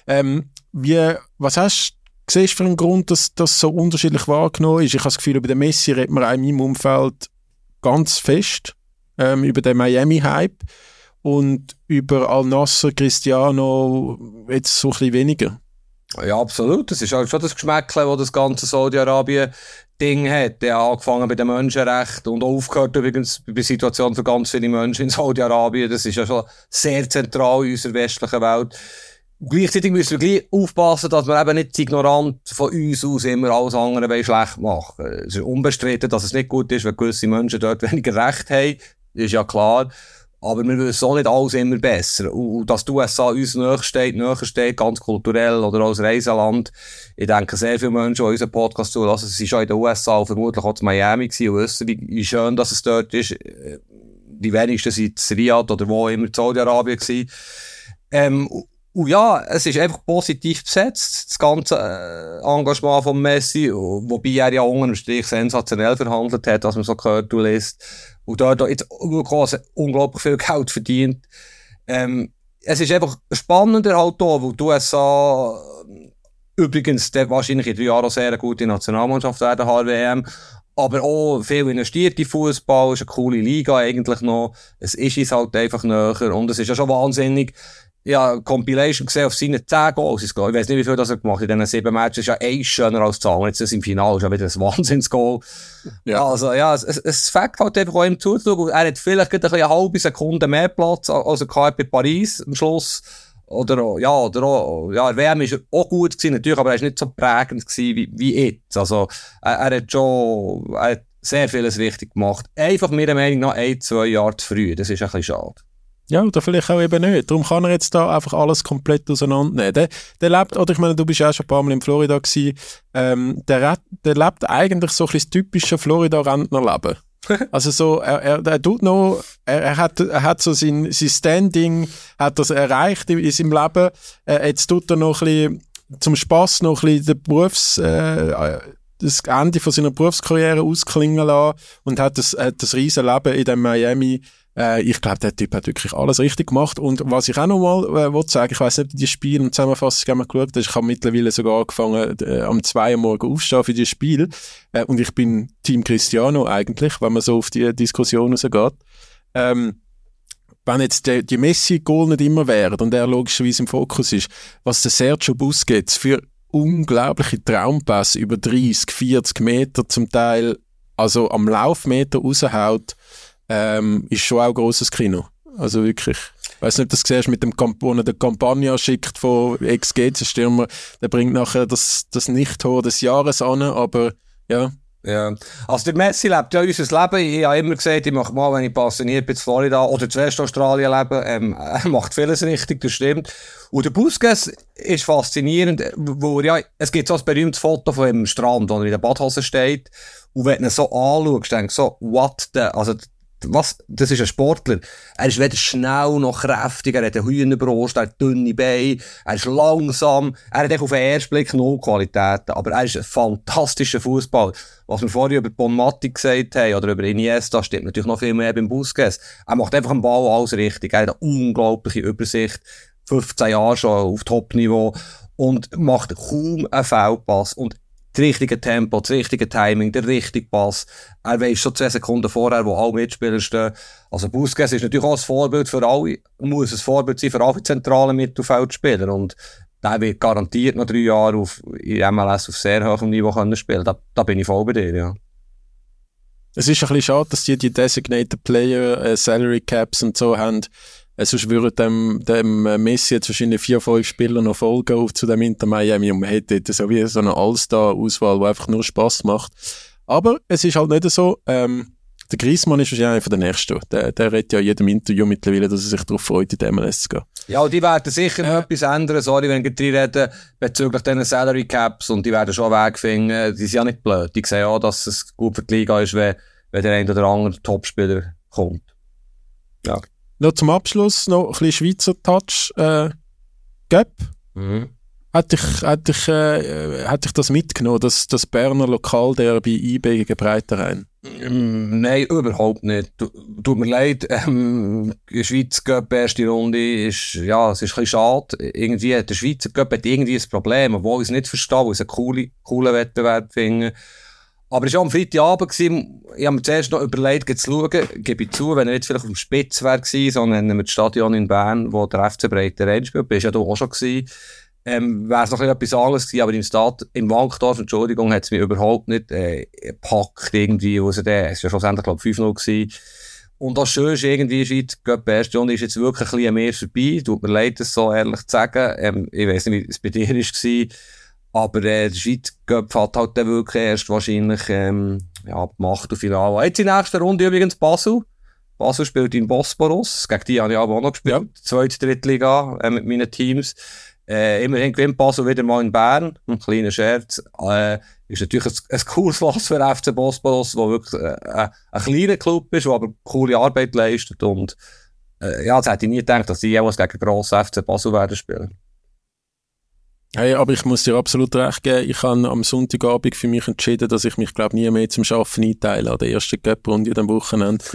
Was siehst du für einen Grund, dass das so unterschiedlich wahrgenommen ist? Ich habe das Gefühl, über den Messi redet man auch in meinem Umfeld ganz fest, über den Miami-Hype. Und über Al-Nassr, Cristiano jetzt so ein bisschen weniger. Ja, absolut. Das ist halt schon das Geschmäckle, das das ganze Saudi-Arabien-Ding hat. Der hat angefangen bei den Menschenrechten und aufgehört übrigens bei der Situation für ganz viele Menschen in Saudi-Arabien. Das ist ja schon sehr zentral in unserer westlichen Welt. Gleichzeitig müssen wir gleich aufpassen, dass wir eben nicht ignorant von uns aus immer alles andere schlecht machen. Es ist unbestritten, dass es nicht gut ist, wenn gewisse Menschen dort weniger Recht haben. Das ist ja klar. Aber wir wissen auch nicht alles immer besser. Und dass die USA uns näher steht, ganz kulturell oder als Reiseland. Ich denke, sehr viele Menschen, die unseren Podcast zulassen, sie sind schon in den USA und vermutlich auch in Miami gewesen und wissen, wie schön dass es dort ist. Die wenigsten sind in Riyadh oder wo immer in Saudi-Arabien gewesen. Und ja, es ist einfach positiv besetzt, das ganze Engagement von Messi, wobei er ja unter dem Strich sensationell verhandelt hat, was man so gehört und liest. Und dort jetzt wirklich unglaublich viel Geld verdient. Es ist einfach spannender halt da, weil die USA übrigens wahrscheinlich in 3 Jahren sehr eine gute Nationalmannschaft werden, HWM, aber auch viel investiert in Fußball, ist eine coole Liga eigentlich noch. Es ist uns halt einfach näher und es ist ja schon wahnsinnig. Ja, Compilation gesehen auf seine 10 Goals. Ich weiss nicht, wie viel das er gemacht hat in diesen 7 Matches. Ist ja eins schöner als die Zahlen. Jetzt ist im Finale schon wieder ein Wahnsinnsgoal. Ja. Also, ja, es fängt halt einfach auch ihm zuzuschauen. Er hat vielleicht eine halbe Sekunde mehr Platz als er bei Paris am Schluss. Oder WM ist er auch gut gewesen, natürlich, aber er ist nicht so prägend gewesen wie jetzt. Also, er hat sehr vieles richtig gemacht. Einfach meiner Meinung nach 1-2 Jahre zu früh. Das ist ein bisschen schade. Ja, oder vielleicht auch eben nicht. Darum kann er jetzt da einfach alles komplett auseinandernehmen. Der lebt, oder ich meine, du bist ja auch schon ein paar Mal in Florida gewesen, der lebt eigentlich so ein bisschen das typische Florida-Rentnerleben. Also so, er tut noch, er hat so sein Standing, hat das erreicht in seinem Leben. Jetzt tut er noch ein bisschen, zum Spass noch ein bisschen das Ende von seiner Berufskarriere ausklingen lassen und hat das riesen Leben in dem Miami. Ich glaube, der Typ hat wirklich alles richtig gemacht. Und was ich auch noch mal sagen, ich weiss nicht, ob die Spiele und Zusammenfassung mal geschaut hast, ich habe mittlerweile sogar angefangen, am 2 Uhr morgen aufstehen für die Spiel. Und ich bin Team Cristiano eigentlich, wenn man so auf die Diskussion rausgeht. Wenn jetzt die Messi-Goal nicht immer wären und er logischerweise im Fokus ist, was der Sergio Busquets für unglaubliche Traumpässe über 30, 40 Meter zum Teil, also am Laufmeter raushaut, ist schon auch ein grosses Kino. Also wirklich. Ich weiss nicht, ob du das siehst mit dem wo er den Campagna schickt von ex-GC-Stürmer, der bringt nachher das Nicht-Tor des Jahres an, aber ja. Ja, also der Messi lebt ja unser Leben. Ich habe immer gesagt, ich mache mal, wenn ich passioniert bin, in Florida oder zu Westaustralien leben, er macht vieles richtig, das stimmt. Und der Busquets ist faszinierend, wo es gibt so ein berühmtes Foto von ihm am Strand, wo er in der Badhose steht, und wenn du ihn so anschaust, denkst du so, was? Das ist ein Sportler. Er ist weder schnell noch kräftig, er hat eine Hühnerbrust, er hat dünne Beine, er ist langsam, er hat auf den ersten Blick null Qualitäten, aber er ist ein fantastischer Fußballer. Was wir vorhin über Bonmati gesagt haben, oder über Iniesta, stimmt natürlich noch viel mehr beim Busquets. Er macht einfach am Ball alles richtig, er hat eine unglaubliche Übersicht, 15 Jahre schon auf Top-Niveau und macht kaum einen Fehlpass und das richtige Tempo, das richtige Timing, der richtige Pass. Er weiss schon 2 Sekunden vorher, wo alle Mitspieler stehen. Also Busquets ist natürlich auch ein Vorbild für alle, muss ein Vorbild sein für alle zentralen Mittelfeldspieler. Und der wird garantiert noch 3 Jahre in MLS auf sehr hohem Niveau können spielen. Da bin ich voll bei dir, ja. Es ist ein bisschen schade, dass die Designated Player, Salary Caps und so haben. Sonst würden dem Messi jetzt wahrscheinlich 4, 5 Spieler noch folgen zu dem Inter Miami und man hätte so wie so eine All-Star-Auswahl, die einfach nur Spass macht. Aber es ist halt nicht so. Der Griezmann ist wahrscheinlich einer von den Nächsten. Der redet ja in jedem Interview mittlerweile, dass er sich darauf freut, in die MLS zu gehen. Ja, und die werden sicher noch etwas ändern. Sorry, wenn ich rede bezüglich diesen Salary Caps, und die werden schon einen Weg finden. Die sind ja nicht blöd. Die sehen auch, dass es gut für die Liga ist, wenn der ein oder andere Topspieler kommt. Ja. Noch zum Abschluss noch ein bisschen Schweizer Touch. Göpp. Mhm. Hat dich das mitgenommen, das Berner Lokalderby IB gegen Breitenrhein? Nein, überhaupt nicht. Tut mir leid, die Schweizer Cup erste Runde ist, ja, es ist ein bisschen schade. Irgendwie, der Schweizer Cup hat irgendwie ein Problem, obwohl ich es nicht verstehe, weil es einen coolen Wettbewerb finde. Aber es war am Freitagabend, ich habe mir zuerst noch überlegt, zu schauen, gebe ich zu, wenn er jetzt vielleicht auf dem Spitz wäre gewesen, sondern nennen wir das Stadion in Bern, wo der FC Breitenrhein spielt, bist ja da auch schon gewesen, wäre es noch etwas anderes gewesen, aber im Wankdorf, Entschuldigung, hat es mich überhaupt nicht gepackt irgendwie, es war ja schlussendlich, glaube ich, 5-0 gewesen. Und das Schöne ist irgendwie, Schweiz, die erste Runde ist jetzt wirklich ein bisschen mehr vorbei, tut mir leid, das so ehrlich zu sagen, ich weiss nicht, wie es bei dir war. Aber der Schweiz Cup hat halt dann wirklich erst wahrscheinlich ab Achtelfinale. Jetzt in der nächsten Runde übrigens Basel. Basel spielt in Bosporus. Gegen die habe ich aber auch noch gespielt. Ja. Zweite, Drittliga mit meinen Teams. Immerhin gewinnt Basel wieder mal in Bern. Ein kleiner Scherz. Ist natürlich ein cooles Los für FC Bosporus, wo wirklich ein kleiner Club ist, der aber coole Arbeit leistet. Und das hätte ich nie gedacht, dass die jeweils gegen grossen FC Basel werden spielen. Hey, aber ich muss dir absolut recht geben, ich habe am Sonntagabend für mich entschieden, dass ich mich, glaube nie mehr zum Arbeiten einteile an der ersten Cup-Runde an dem Wochenende.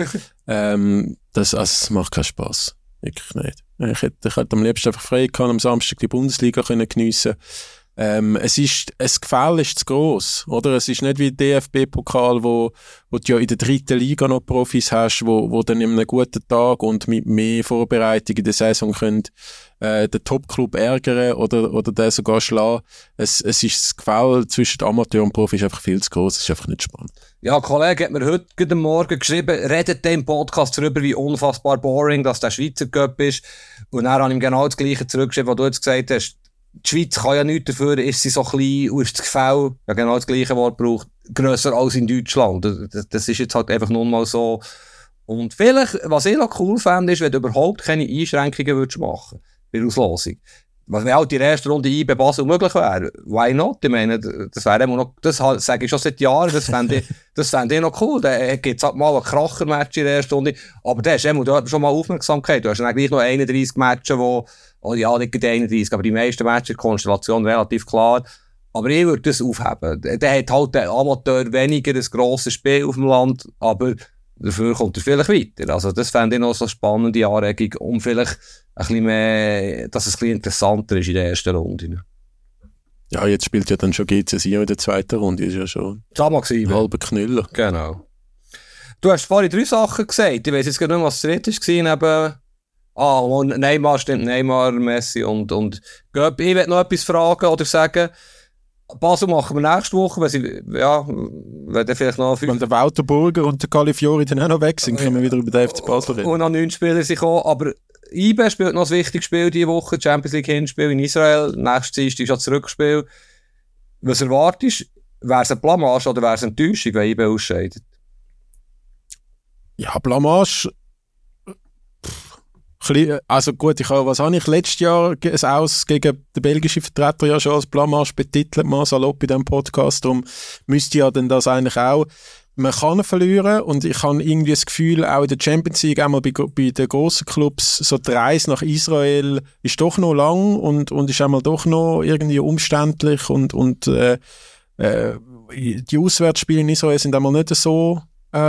Das macht keinen Spass. Wirklich nicht. Ich hätte am liebsten einfach frei gehabt, am Samstag die Bundesliga geniessen. Das Gefälle ist zu gross, oder? Es ist nicht wie der DFB-Pokal, wo du ja in der 3. Liga noch Profis hast, wo dann in einem guten Tag und mit mehr Vorbereitung in der Saison können den Top-Club ärgern oder den sogar schlagen. Es ist das Gefälle zwischen Amateur und Profi ist einfach viel zu gross. Es ist einfach nicht spannend. Ja, ein Kollege hat mir heute Morgen geschrieben, redet im Podcast darüber, wie unfassbar boring dass der Schweizer Cup ist. Und dann habe ich ihm genau das Gleiche zurückgeschrieben, was du jetzt gesagt hast. Die Schweiz kann ja nichts dafür, ist sie so klein und ist das Gefälle, ja genau das gleiche Wort braucht, grösser als in Deutschland. Das ist jetzt halt einfach nur mal so. Und vielleicht, was ich noch cool fände, ist, wenn du überhaupt keine Einschränkungen würdest machen bei der Auslosung. Was mir halt in der ersten Runde IB Basel möglich wäre. Why not? Ich meine, das wäre immer noch, das sage ich schon seit Jahren, das fände ich noch cool. Da gibt's halt mal ein Kracher-Match in der ersten Runde. Aber da hast du schon mal Aufmerksamkeit. Du hast dann gleich noch 31 Matches, ja, nicht die 31, aber die meisten Matches, Konstellation relativ klar. Aber ich würde das aufheben. Der hat halt der Amateur weniger ein grosses Spiel auf dem Land, aber dafür kommt er vielleicht weiter. Also das fände ich noch so eine spannende Anregung, um vielleicht ein bisschen mehr, dass es ein bisschen interessanter ist in der ersten Runde. Ja, jetzt spielt ja dann schon GC Sion in der zweiten Runde, ist ja schon ein halber Knüller. Genau. Du hast vorhin 3 Sachen gesagt, ich weiss jetzt gar nicht mehr, was das dritte war, neben Neymar stimmt, Neymar, Messi und Göpp. Ich will noch etwas fragen oder sagen. Basel machen wir nächste Woche, wenn der vielleicht noch... Wenn der Wouter Burger und der Califiori dann auch noch weg sind, können wir wieder über den FC Basel reden. Und noch 9 Spieler sind gekommen, aber IB spielt noch ein wichtiges Spiel diese Woche, Champions League Hinspiel in Israel, nächstes Dienstag ist ja das Rückspiel. Was erwartest du? Wäre es eine Blamage oder wäre es eine Enttäuschung, wenn IB ausscheidet? Ja, Blamage... Also gut, was habe ich letztes Jahr Aus gegen den belgischen Vertreter ja schon als Blamage betitelt, mal salopp in diesem Podcast, darum müsste ja dann das eigentlich auch, man kann verlieren und ich habe irgendwie das Gefühl, auch in der Champions League, einmal bei den grossen Clubs, so die Reise nach Israel ist doch noch lang und ist einmal doch noch irgendwie umständlich und die Auswärtsspiele in Israel sind einmal nicht so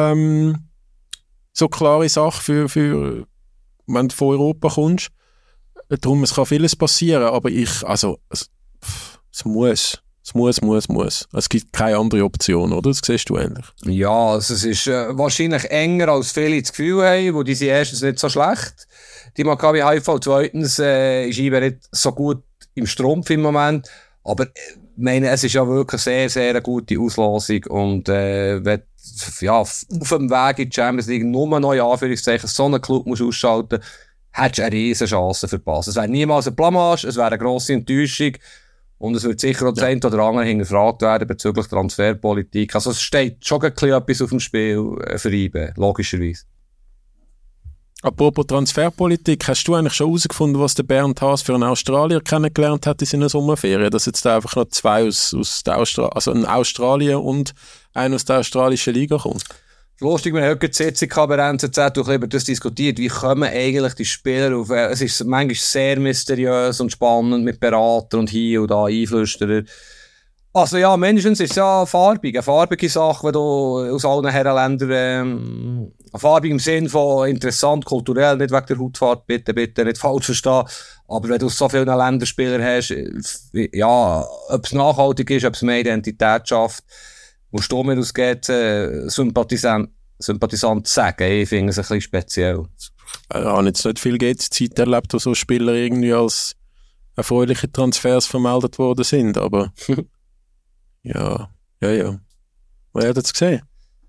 klare Sache für wenn du von Europa kommst. Darum, es kann vieles passieren, aber es muss. Es gibt keine andere Option, oder? Das siehst du ähnlich. Ja, also es ist wahrscheinlich enger, als viele das Gefühl haben, wo die sind erstens nicht so schlecht. Die Maccabi Haifa, zweitens ist IB nicht so gut im Strumpf im Moment, aber meine, es ist ja wirklich sehr, sehr eine gute Auslosung und wenn auf dem Weg in die Champions League nur noch in Anführungszeichen so einen Club musst ausschalten, hättest du eine riesen Chance verpasst. Es wäre niemals eine Blamage, es wäre eine grosse Enttäuschung und es wird sicher auch das eine oder andere hinterfragt werden bezüglich Transferpolitik. Also es steht schon ein bisschen etwas auf dem Spiel für IB, logischerweise. Apropos Transferpolitik, hast du eigentlich schon herausgefunden, was der Bernd Haas für einen Australier kennengelernt hat in seiner Sommerferien? Dass jetzt einfach noch 2 aus der also ein Australier und einer aus der australischen Liga kommt? Lustig, wir haben heute die Sitzung bei NZZ über das diskutiert, wie kommen eigentlich die Spieler auf, es ist manchmal sehr mysteriös und spannend mit Beratern und hier und da Einflüsterer. Also ja, mindestens ist es ja farbig, eine farbige Sache, wenn du aus allen Herrenländern, farbig im Sinn von interessant, kulturell, nicht wegen der Hautfarbe, bitte nicht falsch verstehen, aber wenn du so viele Länderspieler hast, ja, ob es nachhaltig ist, ob es mehr Identität schafft, musst du mir ausgeht, Sympathisant sagen, ich finde es ein bisschen speziell. Ich habe jetzt nicht viel Zeit erlebt, wo so Spieler irgendwie als erfreuliche Transfers vermeldet worden sind, aber ja. Wer hat das gesehen?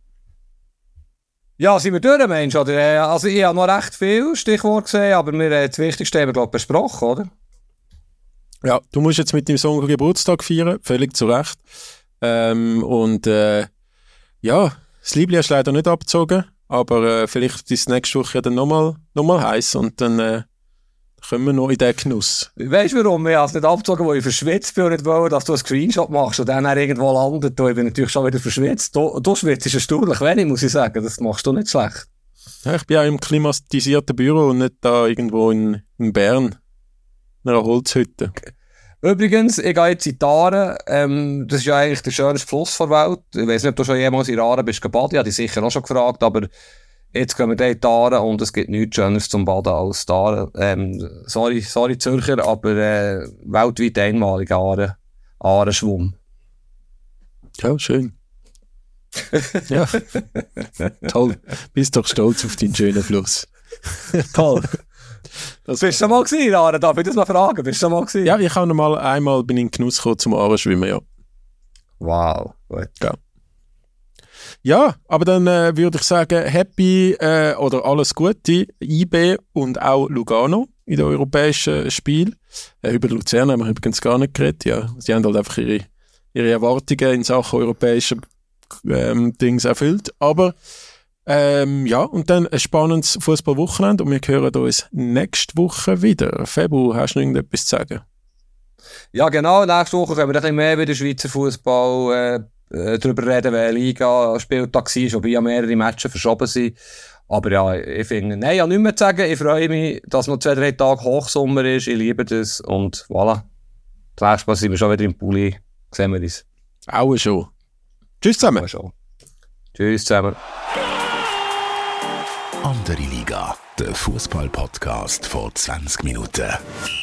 Ja, sind wir durch, Mensch, oder? Also ich habe noch recht viel Stichwort gesehen, aber das Wichtigste haben wir, glaube ich, besprochen, oder? Ja, du musst jetzt mit deinem Sohn Geburtstag feiern, völlig zu Recht. Das Liebling hast du leider nicht abgezogen, aber vielleicht ist es nächste Woche dann nochmal heiß und dann kommen wir noch in den Genuss. Weißt du warum? Ich habe es nicht abgezogen, weil ich verschwitzt bin und nicht wollte, dass du einen Screenshot machst und dann irgendwo landet. Ich bin natürlich schon wieder verschwitzt. Du schwitzt erstaunlich wenig, muss ich sagen. Das machst du nicht schlecht. Ja, ich bin auch im klimatisierten Büro und nicht da irgendwo in Bern. In einer Holzhütte. Okay. Übrigens, ich gehe jetzt in die Aare. Das ist ja eigentlich der schönste Fluss der Welt. Ich weiss nicht, ob du schon jemals in Aare bist gebadet. Ich habe dich sicher auch schon gefragt, aber jetzt gehen wir da in die Aare und es gibt nichts Schöneres zum Baden als die Aare. Sorry Zürcher, aber weltweit einmalig Aare-Schwumm. Ja, schön. Ja, toll. Bist doch stolz auf deinen schönen Fluss. Toll. Bist du schon mal gewesen, Aare? Darf ich das mal fragen? Bist du schon mal gewesen? Ja, ich habe einmal bin in den Genuss gekommen zum Aare-Schwimmen, ja. Wow, gut. Ja, aber dann würde ich sagen, happy oder alles Gute, IB und auch Lugano in den europäischen Spielen. Über Luzern haben wir übrigens gar nicht geredet. Ja, sie haben halt einfach ihre Erwartungen in Sachen europäischen Dings erfüllt. Aber Ja, und dann ein spannendes Fußballwochenende und wir hören uns nächste Woche wieder. Febu, hast du noch irgendetwas zu sagen? Ja, genau. Nächste Woche können wir ein bisschen mehr über den Schweizer Fußball darüber reden, weil Liga-Spieltag war, wobei ja mehrere Matches verschoben sind. Aber ja, ich finde, nein, ich habe nichts mehr zu sagen. Ich freue mich, dass noch 2-3 Tage Hochsommer ist. Ich liebe das. Und voilà. Das nächste Mal sind wir schon wieder im Pulli. Sehen wir uns. Auch schon. Tschüss zusammen. Tschüss zusammen. Andere Liga, der Fußball-Podcast vor 20 Minuten.